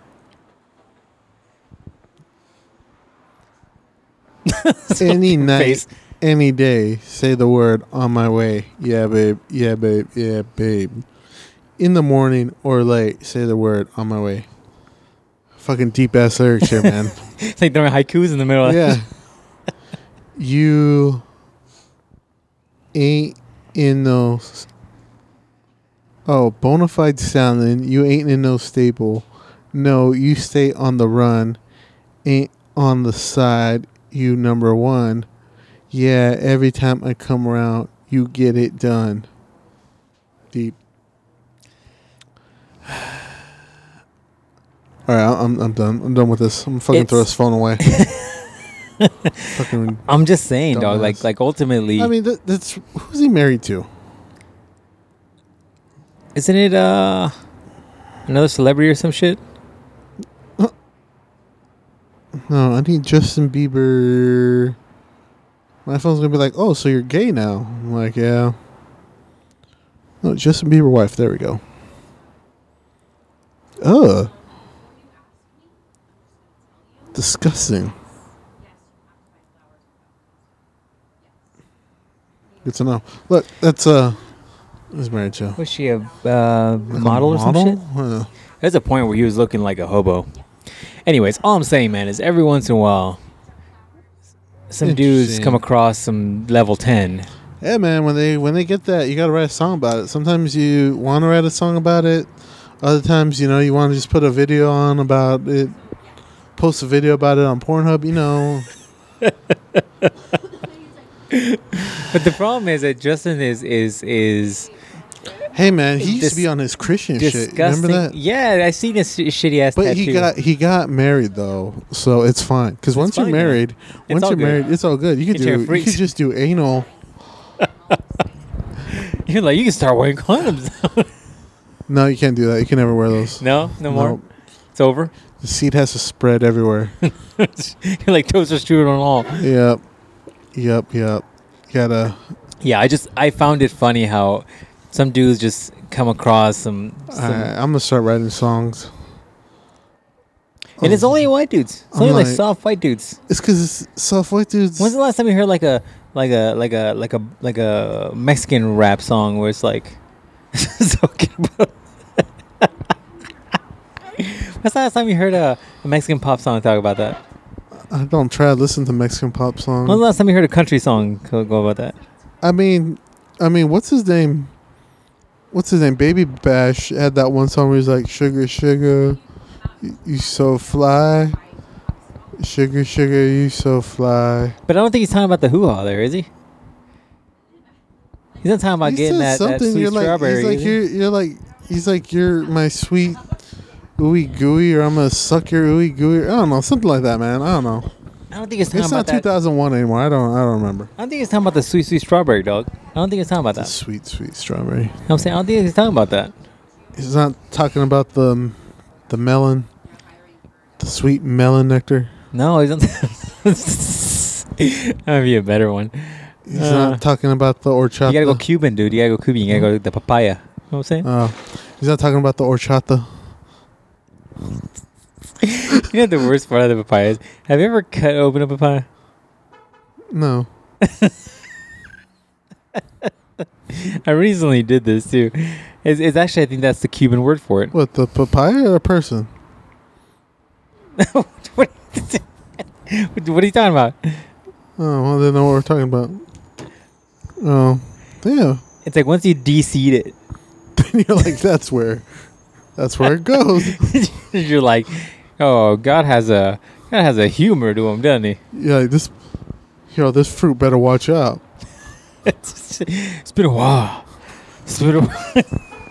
Any night, face. any day, say the word on my way. Yeah, babe. Yeah, babe. Yeah, babe. In the morning or late, say the word on my way. Fucking deep ass lyrics here, man. It's like throwing haikus in the middle. Yeah. You ain't in no. Oh, bona fide sounding. You ain't in no staple. No, you stay on the run. Ain't on the side. You number one. Yeah, every time I come around, you get it done. Deep. All right, I'm I'm done. I'm done with this. I'm fucking It's- throw this phone away. Fucking. I'm just saying, dog. Dumbass. Like, like ultimately, I mean, that, that's who's he married to? isn't it uh another celebrity or some shit? No, I need Justin Bieber. My phone's gonna be like, "Oh, so you're gay now?" I'm like, "Yeah." No, Justin Bieber wife. There we go. Ugh. Disgusting. Good to know. Look, that's uh, who's married to? Was she a uh, Like a model or some shit? Uh, There's a point where he was looking like a hobo. Anyways, all I'm saying, man, is every once in a while, some dudes Interesting. come across some level ten. yeah, man. When they when they get that, you gotta write a song about it. Sometimes you want to write a song about it. Other times, you know, you want to just put a video on about it. Post a video about it on Pornhub. You know. But the problem is that Justin is is is Hey, man. He used Dis- to be on his Christian shit. disgusting. Remember that? Yeah, I seen his sh- shitty ass But tattoo. he got he got married though, so it's fine. Because once fine, you're man. married, It's once all you're good. married, it's all good. You could Get your do you freaks. could just do anal. You're like, you can start wearing condoms. No, you can't do that. You can never wear those. no, no more. Nope. It's over. The seed has to spread everywhere. You're like toaster strudel and all. Yep, yep, yep. You gotta. Yeah, I just I found it funny how some dudes just come across some, some I, I'm gonna start writing songs. and it's only white dudes. It's I'm only like, like- soft white dudes. It's because it's soft white dudes. When's the last time you heard like a like a like a like a like a Mexican rap song where it's like talking about When's the last time you heard a, a Mexican pop song talk about that? I don't try to listen to Mexican pop songs. When's the last time you heard a country song go go about that? I mean, I mean, what's his name? What's his name? Baby Bash had that one song where he's like, "Sugar, sugar, you, you so fly. Sugar, sugar, you so fly." But I don't think he's talking about the hoo-ha there, is he? He's not talking about He getting said that, that sweet You're like, strawberry. he's like, is he? you're, you're like, he's like, you're my sweet ooey gooey, or I'm gonna suck your ooey gooey. I don't know, something like that, man. I don't know. I don't think he's talking It's about not that. two thousand one anymore. I don't. I don't remember. I don't think he's talking about the sweet, sweet strawberry, dog. I don't think he's talking about The that. sweet, sweet strawberry. You know what I'm saying? I don't think he's talking about that. He's not talking about the the melon, the sweet melon nectar. No, he's not. That would be a better one. He's Uh, not talking about the horchata. You gotta go Cuban, dude. You gotta go Cuban. You gotta go with the papaya. You know what I'm saying? Oh, he's not talking about the horchata. You know what the worst part of the papaya is? Have you ever cut open a papaya? No. I recently did this too. It's, it's actually, I think that's the Cuban word for it. What, the papaya or a person? what, what are you talking about? Oh, well, they know what we're talking about. Oh, yeah. It's like once you de-seed it, Then you're like, that's where, that's where it goes. you're like, oh, God has a God has a humor to him, doesn't he? Yeah, like this, yo, this fruit better watch out. it's, it's been a while. It's been a while.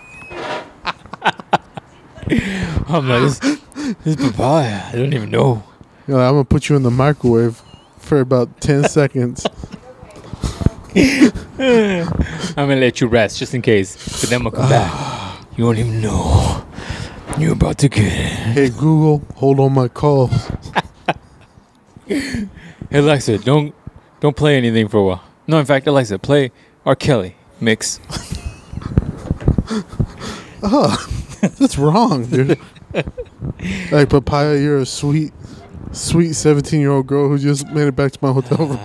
I'm like, this, this papaya, I don't even know. You're like, I'm gonna put you in the microwave for about ten seconds. I'm gonna let you rest just in case, but then I'm gonna come back. You won't even know. You're about to get it. Hey Google, hold on my call. Hey Alexa, don't don't play anything for a while. No, in fact, Alexa, play R. Kelly. Mix. Oh, that's wrong, dude. Like, Papaya, you're a sweet, sweet seventeen-year-old girl who just made it back to my hotel room.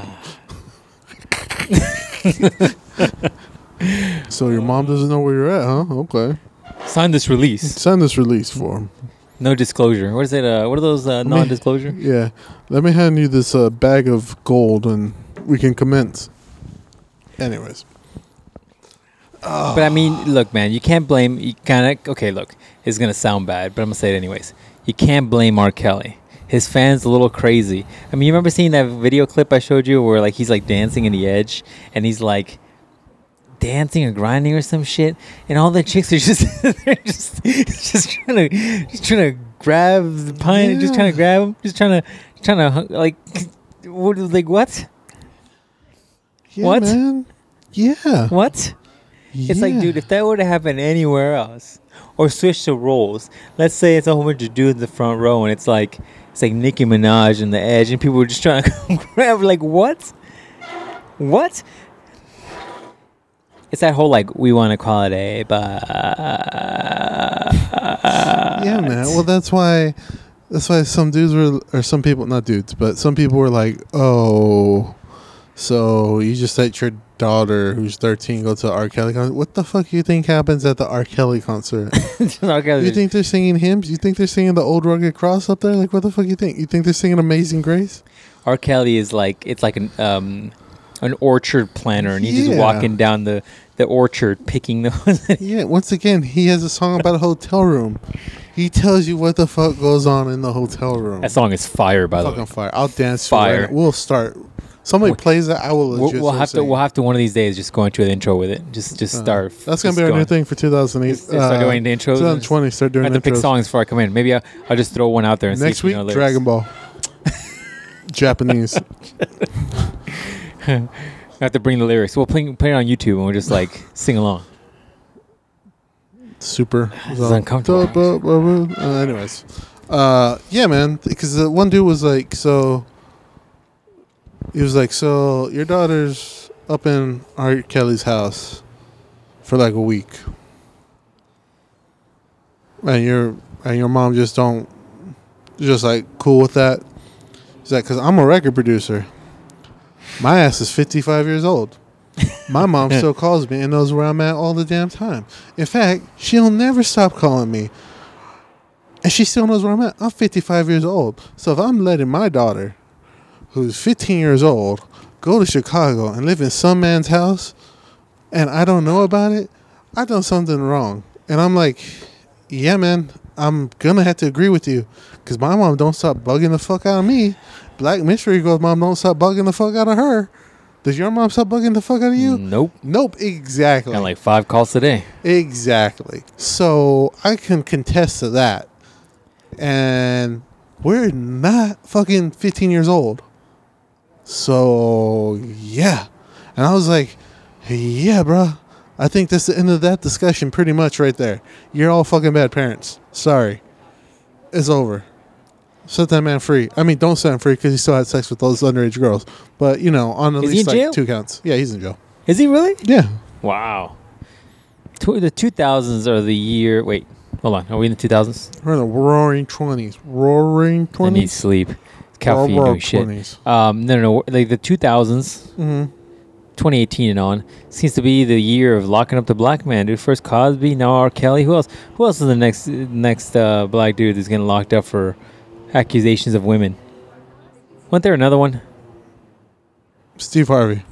So your mom doesn't know where you're at, huh? Okay. Sign this release. Sign this release form. No disclosure. What is it? Uh, what are those uh, non-disclosure? Yeah. Let me hand you this uh, bag of gold and we can commence. Anyways. But I mean, look, man, you can't blame. You kind of okay. Look, it's gonna sound bad, but I'm gonna say it anyways. You can't blame R. Kelly. His fans a little crazy. I mean, you remember seeing that video clip I showed you where like he's like dancing in the edge and he's like dancing or grinding or some shit, and all the chicks are just they're just just trying to just trying to grab the pine, yeah. just trying to grab him, just trying to trying to like what like what? Yeah, what? Man. Yeah. What? It's yeah. like, dude, if that were to happen anywhere else, or switch the roles, let's say it's a whole bunch of dudes in the front row, and it's like it's like Nicki Minaj in the edge, and people were just trying to come grab. Like, what? What? It's that whole like we want to call it a, but yeah, man. Well, that's why. That's why some dudes were, or some people, not dudes, but some people were like, oh, so you just let your daughter who's thirteen go to the R. Kelly concert? What the fuck do you think happens at the R. Kelly concert? R. Kelly. You think they're singing hymns? You think they're singing the Old Rugged Cross up there? Like, what the fuck you think? You think they're singing Amazing Grace? R. Kelly is like, it's like an um, an orchard planner, and he's yeah. just walking down the, the orchard picking the... Yeah, once again, he has a song about a hotel room. He tells you what the fuck goes on in the hotel room. That song is fire, by the way. Fucking fire. I'll dance fire. to it. We'll start... Somebody we'll, plays that, I will legit We'll, we'll have to. We'll have to one of these days just go into an intro with it. Just, just uh, start. That's gonna be our going. new thing for two thousand eight. Just, just start uh, doing the intros. twenty twenty. Start doing. I have to pick songs before I come in. Maybe I'll, I'll just throw one out there. And Next see if week, you know Dragon Ball. Japanese. I have to bring the lyrics. We'll play, play it on YouTube and we'll just like sing along. Super. This is uncomfortable. Uh, anyways, uh, yeah, man. Because the one dude was like, so. He was like, so your daughter's up in R. Kelly's house for like a week, and your and your mom just don't just like cool with that. He's like, because I'm a record producer. My ass is fifty-five years old. My mom still calls me and knows where I'm at all the damn time. In fact, she'll never stop calling me, and she still knows where I'm at. I'm fifty-five years old, so if I'm letting my daughter, who's fifteen years old, go to Chicago and live in some man's house, and I don't know about it, I've done something wrong. And I'm like, yeah, man, I'm going to have to agree with you, because my mom don't stop bugging the fuck out of me. Black Mystery Girl's mom don't stop bugging the fuck out of her. Does your mom stop bugging the fuck out of you? Nope. Nope, exactly. Got like five calls today. Exactly. So I can contest to that. And we're not fucking fifteen years old. So, yeah. And I was like, yeah, bro. I think that's the end of that discussion pretty much right there. You're all fucking bad parents. Sorry. It's over. Set that man free. I mean, don't set him free because he still had sex with those underage girls. But, you know, on at Is least he in like jail? two counts. Yeah, he's in jail. Is he really? Yeah. Wow. Tw- the two thousands are the year... Wait. Hold on. Are we in the two thousands? We're in the roaring twenties. Roaring I twenties? need sleep. Caffeine doing shit. twenties. Um, no, no, no. Like the two thousands, Mm-hmm. twenty eighteen and on, seems to be the year of locking up the black man, dude. First Cosby, now R. Kelly. Who else? Who else is the next next uh, black dude that's getting locked up for accusations of women? Wasn't there another one? Steve Harvey.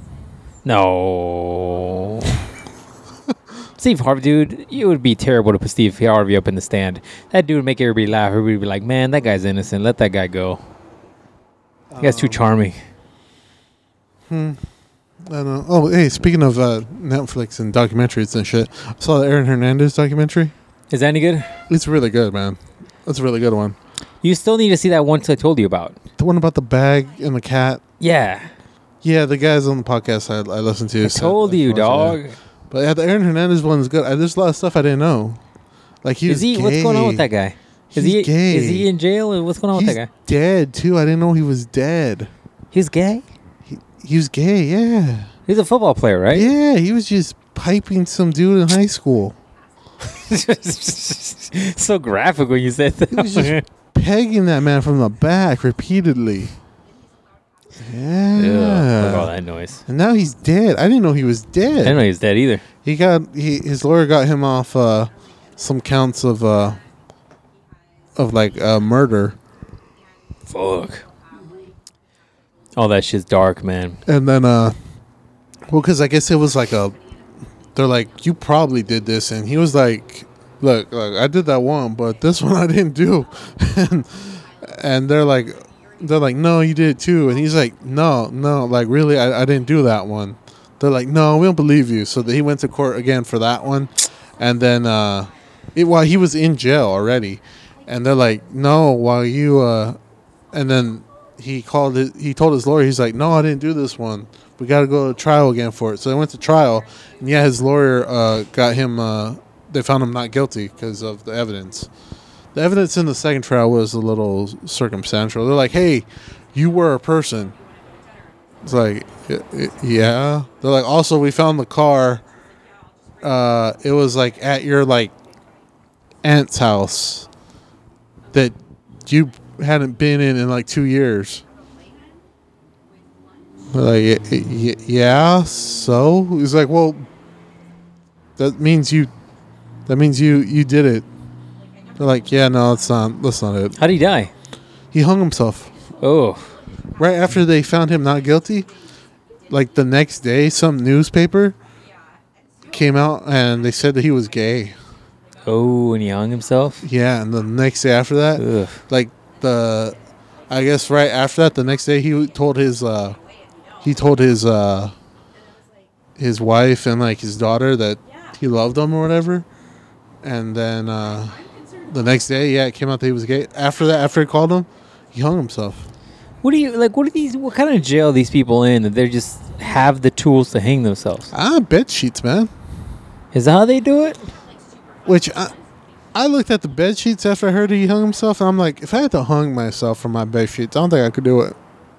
No. Steve Harvey, dude, it would be terrible to put Steve Harvey up in the stand. That dude would make everybody laugh. Everybody would be like, man, that guy's innocent. Let that guy go. That guy's too charming. Hmm. I don't know. Oh, hey, speaking of uh, Netflix and documentaries and shit, I saw the Aaron Hernandez documentary. Is that any good? It's really good, man. That's a really good one. You still need to see that one I told you about. The one about the bag and the cat. Yeah. Yeah, the guys on the podcast I, I listened to. I told said, you, like, dog. Yeah. But yeah, the Aaron Hernandez one is good. I, there's a lot of stuff I didn't know. Like he is was he? gay. What's going on with that guy? Is He's he? gay. Is he in jail? Or what's going on He's with that guy? dead too. I didn't know he was dead. He's gay. He, he was gay. Yeah. He's a football player, right? Yeah, he was just piping some dude in high school. So graphic when you said that. He was just pegging that man from the back repeatedly. Yeah. Ew, look at all that noise. And now he's dead. I didn't know he was dead. I didn't know he was dead either. He got he his lawyer got him off uh, some counts of uh, of like uh, murder. Fuck. All that shit's dark, man. And then uh, well, because I guess it was like a. They're like, you probably did this, and he was like, look, look, I did that one, but this one I didn't do. and and they're like, they're like, no, you did it too. And he's like, no, no, like really, I, I didn't do that one. They're like, no, we don't believe you. So he went to court again for that one, and then uh, it, while he was in jail already, and they're like, no, while you, uh, and then he called it. He told his lawyer, he's like, no, I didn't do this one. We got to go to trial again for it. So they went to trial, and yeah, his lawyer uh, got him. Uh, they found him not guilty because of the evidence. The evidence in the second trial was a little circumstantial. They're like, "Hey, you were a person." It's like, yeah. They're like, also, we found the car. Uh, it was like at your like aunt's house that you hadn't been in in like two years. Like, yeah, so he's like, well, that means you, that means you, you did it. They're like, yeah, no, that's not, that's not it. How'd he die? He hung himself. Oh, right after they found him not guilty. Like the next day, some newspaper came out and they said that he was gay. Oh, and he hung himself? Yeah, and the next day after that, Ugh. like the, I guess right after that, the next day he told his. Uh, He told his uh, his wife and like his daughter that he loved them or whatever, and then uh, the next day, yeah, it came out that he was gay. After that, after he called him, he hung himself. What do you like? What are these? What kind of jail are these people in that they just have the tools to hang themselves? Ah, bed sheets, man. Is that how they do it? Which I, I looked at the bed sheets after I heard he hung himself, and I'm like, if I had to hang myself from my bed sheets, I don't think I could do it.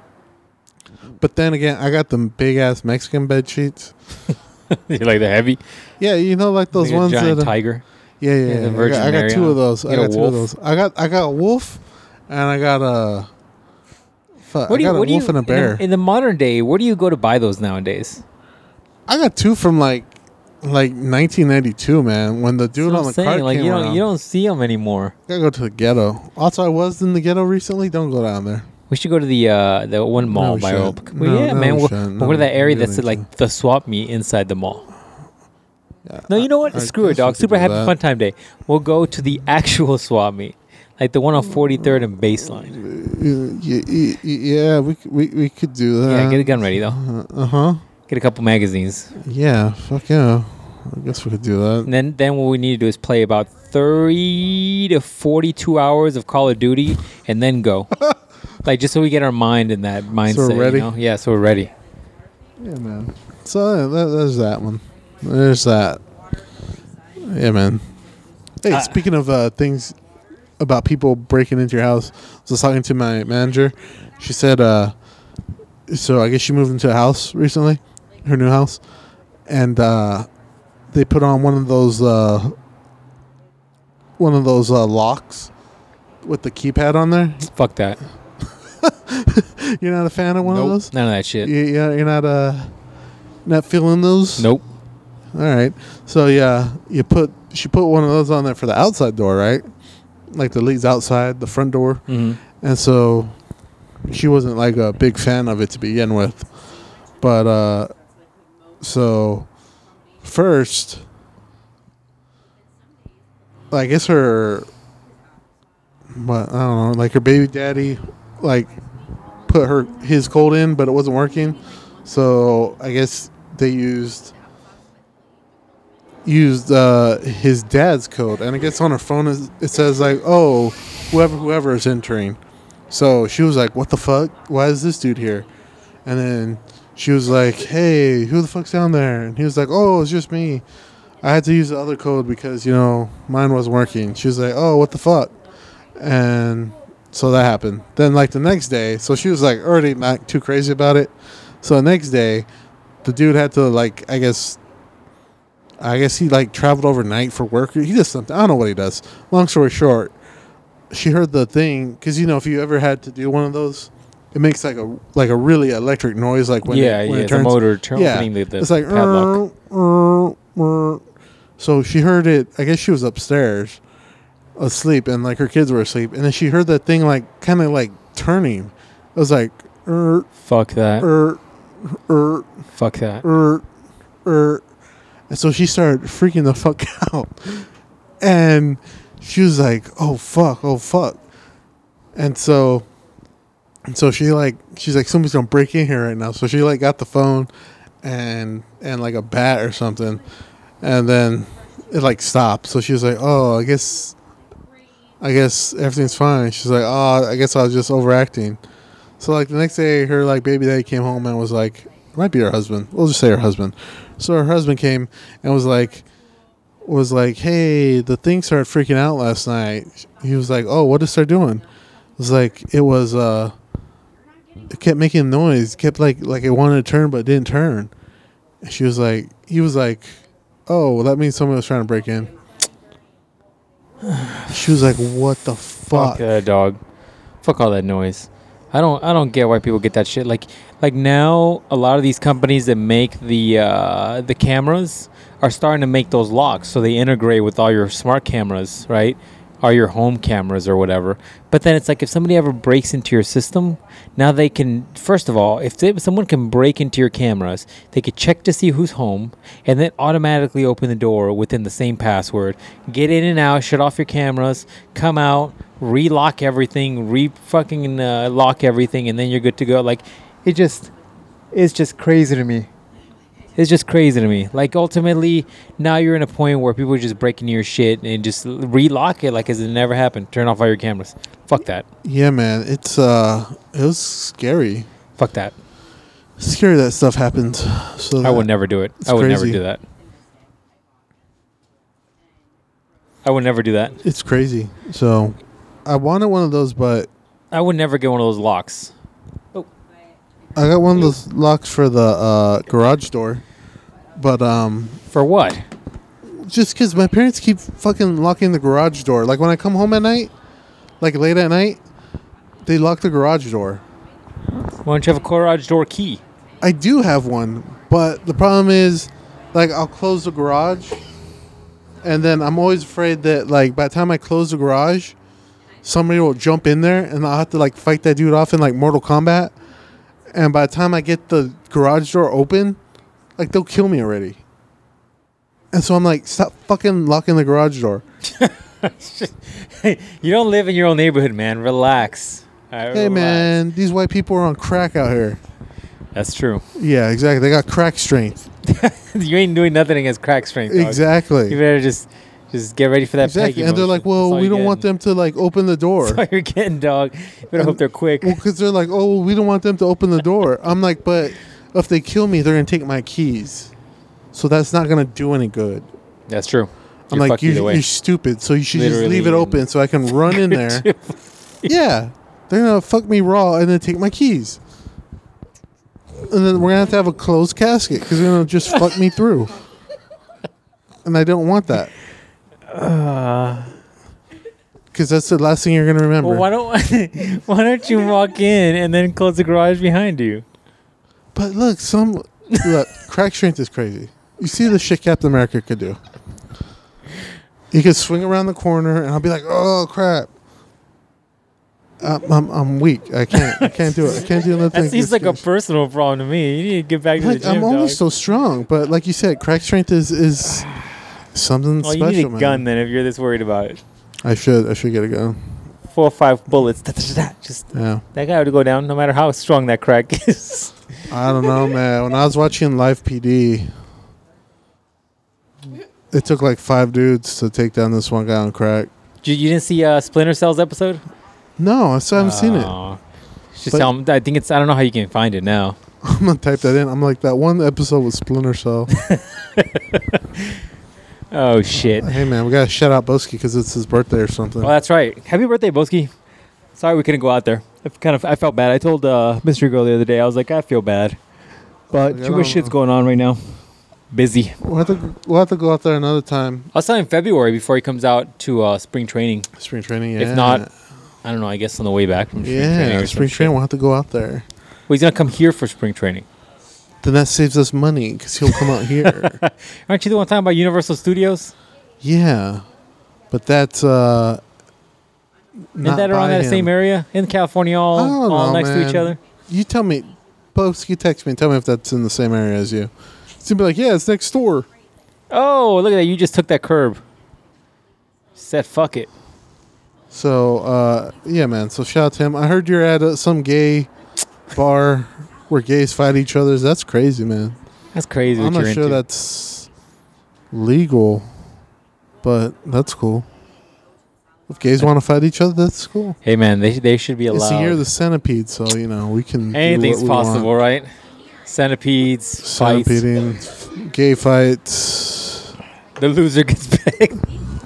But then again, I got them big ass Mexican bed sheets. You like the heavy? Yeah, you know, like those like ones a giant that. Uh, tiger. Yeah, yeah. Yeah, the yeah. Virgin I got, I got two Marriott. of those. You I got got a two wolf? of those. I got I got a wolf, and I got a. Fuck, What do I you? got What a do you? wolf and a in bear. the, in the modern day, where do you go to buy those nowadays? I got two from like, like nineteen ninety-two, man. When the dude That's on what the I'm cart saying. Like came you don't around. you don't see them anymore. Gotta go to the ghetto. Also, I was in the ghetto recently. Don't go down there. We should go to the uh, the one mall No, we by shouldn't. Oak. No, Well, yeah, no, man. we We'll, shouldn't. we'll go to No, that area we that's really like the swap meet inside the mall. Yeah, No, you know what? I- I Screw it, guess we dog. could Super do happy that. fun time day. We'll go to the actual swap meet, like the one on forty-third and Baseline. Yeah, yeah, yeah, we c- we we could do that. Yeah, get a gun ready though. Uh huh. Get a couple magazines, Yeah. Fuck yeah. I guess we could do that. and then then what we need to do is play about thirty to forty-two hours of Call of Duty, and then go. Like just so we get our mind in that mindset. ready? You know? Yeah, so we're ready. Yeah, man. So yeah, that, there's that one. There's that. Yeah, man. Hey, Uh, speaking of uh, things about people breaking into your house, I was talking to my manager. She said, uh, so I guess she moved into a house recently, her new house, and uh, they put on one of those uh, one of those uh, locks with the keypad on there. Fuck that. You're not a fan of one Nope. of those? None of that shit. You, yeah, you're not uh, not feeling those. Nope. All right. So yeah, you put she put one of those on there for the outside door, right? Like the leads outside the front door, Mm-hmm. and so she wasn't like a big fan of it to begin with. But uh, so first, I guess her, what I don't know, like her baby daddy, like put her his code in, but it wasn't working. So I guess they used used uh, his dad's code, and it gets on her phone. It says like, "Oh, whoever whoever is entering." So she was like, "What the fuck? Why is this dude here?" And then she was like, "Hey, who the fuck's down there?" And he was like, "Oh, it's just me. I had to use the other code because, you know, mine wasn't working." She was like, "Oh, what the fuck?" And so that happened. Then like the next day, so she was like already not too crazy about it. So the next day, the dude had to like, I guess, I guess he like traveled overnight for work. He does something. I don't know what he does. Long story short, she heard the thing because you know if you ever had to do one of those, it makes like a like a really electric noise, like when yeah, it, when yeah, it turns. the motor turn Yeah, opening the, the it's like padlock. "Uh, uh, uh." So she heard it. I guess she was upstairs, asleep, and like her kids were asleep, and then she heard that thing like kind of like turning. It was like, er, Fuck that. er, er, Fuck that. er, er. And so she started freaking the fuck out. And she was like, oh, fuck, oh, fuck. And so, and so she like, she's like, somebody's going to break in here right now. So she like got the phone and, and like a bat or something. And then it like stopped. So she was like, oh, I guess, I guess everything's fine. She's like, oh, I guess I was just overacting. So like the next day, her like baby daddy came home and was like, it might be her husband. We'll just say her husband. So her husband came and was like, was like, hey, the thing started freaking out last night. He was like, oh, what did it start doing? It was like, it was, uh, it kept making noise. It kept like, like it wanted to turn, but it didn't turn. And she was like, he was like, oh, well, that means someone was trying to break in. She was like, what the fuck? Fuck that dog. Fuck all that noise. I don't I don't get why people get that shit. Like like now a lot of these companies that make the uh, the cameras are starting to make those locks so they integrate with all your smart cameras, right? Or your home cameras or whatever. But then it's like if somebody ever breaks into your system, now they can, first of all, if, they, if someone can break into your cameras, they could check to see who's home and then automatically open the door within the same password, get in and out, shut off your cameras, come out, relock everything, re-fucking uh, lock everything, and then you're good to go. Like, it just, it's just crazy to me. It's just crazy to me. Like, ultimately, now you're in a point where people are just breaking your shit and just relock it like as it never happened. Turn off all your cameras. Fuck that. Yeah, man. It's, uh, it was scary. Fuck that. Scary that stuff happens. So I would never do it. I would crazy. never do that. I would never do that. It's crazy. So, I wanted one of those, but I would never get one of those locks. I got one of those locks for the uh, garage door. But, um... For what? just because my parents keep fucking locking the garage door. Like, when I come home at night, like, late at night, they lock the garage door. Why don't you have a garage door key? I do have one, but the problem is, like, I'll close the garage, and then I'm always afraid that, like, by the time I close the garage, somebody will jump in there, and I'll have to, like, fight that dude off in, like, Mortal Kombat. And by the time I get the garage door open, like, they'll kill me already. And so I'm like, stop fucking locking the garage door. Hey, you don't live in your own neighborhood, man. Relax. Right, hey, relax. man, these white people are on crack out here. That's true. Yeah, exactly. They got crack strength. You ain't doing nothing against crack strength, dog. Exactly. You better just just get ready for that Exactly. Peggy And they're motion. like, well, That's all we you're don't want getting. them to, like, open the door. That's all you're getting, dog. You better And- hope they're quick. Well, because they're like, oh, we don't want them to open the door. I'm like, but if they kill me, they're going to take my keys. So that's not going to do any good. That's true. I'm You're like, fucked either you're, way. you're stupid. So you should just Literally leave it and- open so I can run in there. Yeah. They're going to fuck me raw and then take my keys. And then we're going to have to have a closed casket because they're going to just fuck me through. And I don't want that. Uh, Because that's the last thing you're going to remember. well, why don't why don't you walk in and then close the garage behind you? But look, some look, crack strength is crazy. You see the shit Captain America could do. He could swing around the corner, and I'll be like, "Oh crap! I'm I'm, I'm weak. I can't. I can't do it. I can't do nothing." That seems like a personal problem to me. You need to get back to Like, the gym, I'm only dog. so strong, but like you said, crack strength is is something Well, special, you need a man. gun then if you're this worried about it. I should. I should get a gun. Four or five bullets. Da, da, da, da. Just Yeah. that guy would go down no matter how strong that crack is. I don't know, man. When I was watching Live P D, it took like five dudes to take down this one guy on crack. you, you didn't see uh, Splinter Cell's episode? No, I still haven't seen it. Oh. Just But- tell 'em- I think it's. I don't know how you can find it now. I'm gonna type that in. I'm like, that one episode with Splinter Cell. Oh shit. Hey man, we gotta shout out Boski because it's his birthday or something. Well, that's right. Happy birthday, Boski. Sorry we couldn't go out there. I kind of I felt bad. I told uh, Mystery Girl the other day. I was like, I feel bad, but I too much don't shit's know. going on right now. busy. We'll have to we'll have to go out there another time. I was telling February before he comes out to uh, spring training. Spring training, yeah. If not, I don't know. I guess on the way back from spring yeah, training. Or spring some training. shit. We'll have to go out there. Well, he's gonna come here for spring training. Then that saves us money because he'll come out here. Aren't you the one talking about Universal Studios? Yeah, but that's uh. Isn't that around that same area in California, all, I don't all know, next to each man. other? You tell me, Post, you text me and tell me if that's in the same area as you. It's gonna be like, yeah, it's next door. Oh, look at that! You just took that curb. Said fuck it. So, uh, yeah, man. So shout out to him. I heard you're at uh, some gay bar where gays fight each other. That's crazy, man. That's crazy. I'm what not you're sure into. that's legal, but that's cool. If gays want to fight each other, that's cool. Hey man, they they should be allowed. It's the year of the centipede, so you know we can. Anything's do what we possible, want. right? Centipedes, fights. Centipeding, gay fights. The loser gets paid.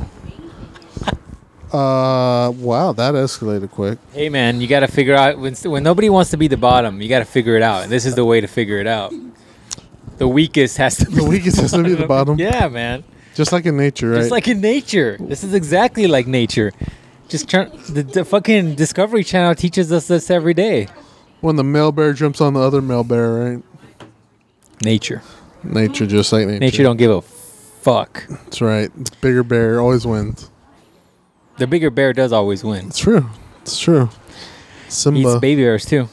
Uh, wow, that escalated quick. Hey man, you got to figure out when when nobody wants to be the bottom, you got to figure it out, and this is the way to figure it out. The weakest has to be The weakest has to be the bottom. Yeah, man. Just like in nature, right? Just like in nature. This is exactly like nature. Just try, the, the fucking Discovery Channel teaches us this every day. when the male bear jumps on the other male bear, right? Nature. Nature, just like nature. Nature don't give a fuck. That's right. It's bigger bear always wins. The bigger bear does always win. It's true. It's true. Simba. Eats baby bears too.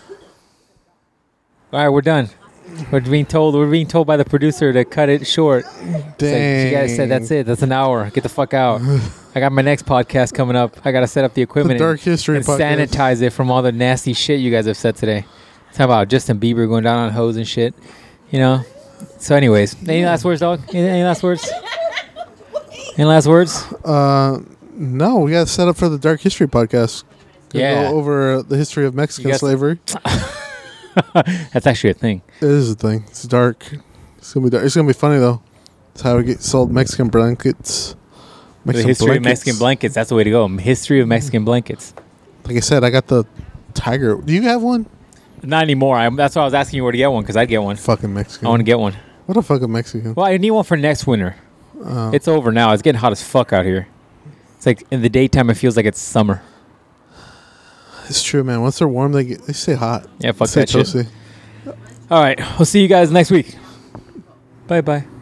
All right, we're done. We're being told. We're being told by the producer to cut it short. Dang. Like, you guys said that's it. That's an hour. Get the fuck out. I got my next podcast coming up. I got to set up the The equipment Dark and, History and podcast. sanitize it from all the nasty shit you guys have said today. Talk about Justin Bieber going down on hose and shit. You know. So, anyways, any last words, dog? Any, any last words? Any last words? Uh, no, we got to set up for the Dark History podcast. Gonna Yeah. Go over uh, the history of Mexican guys- slavery. That's actually a thing. It is a thing. It's dark. It's gonna be dark. It's gonna be funny though. It's how we get sold Mexican blankets. The history of blankets. Mexican blankets. That's the way to go. History of Mexican blankets. Like I said, I got the tiger. Do you have one? Not anymore. I, that's why I was asking you where to get one, because I'd get one. Fucking Mexican. I want to get one. What a fucking Mexican. Well, I need one for next winter. Uh, It's over now. It's getting hot as fuck out here. It's like in the daytime, it feels like it's summer. it's true, man. Once they're warm, they get they stay hot. Yeah, fuck Stay that shit. toasty. All right. We'll see you guys next week. Bye bye.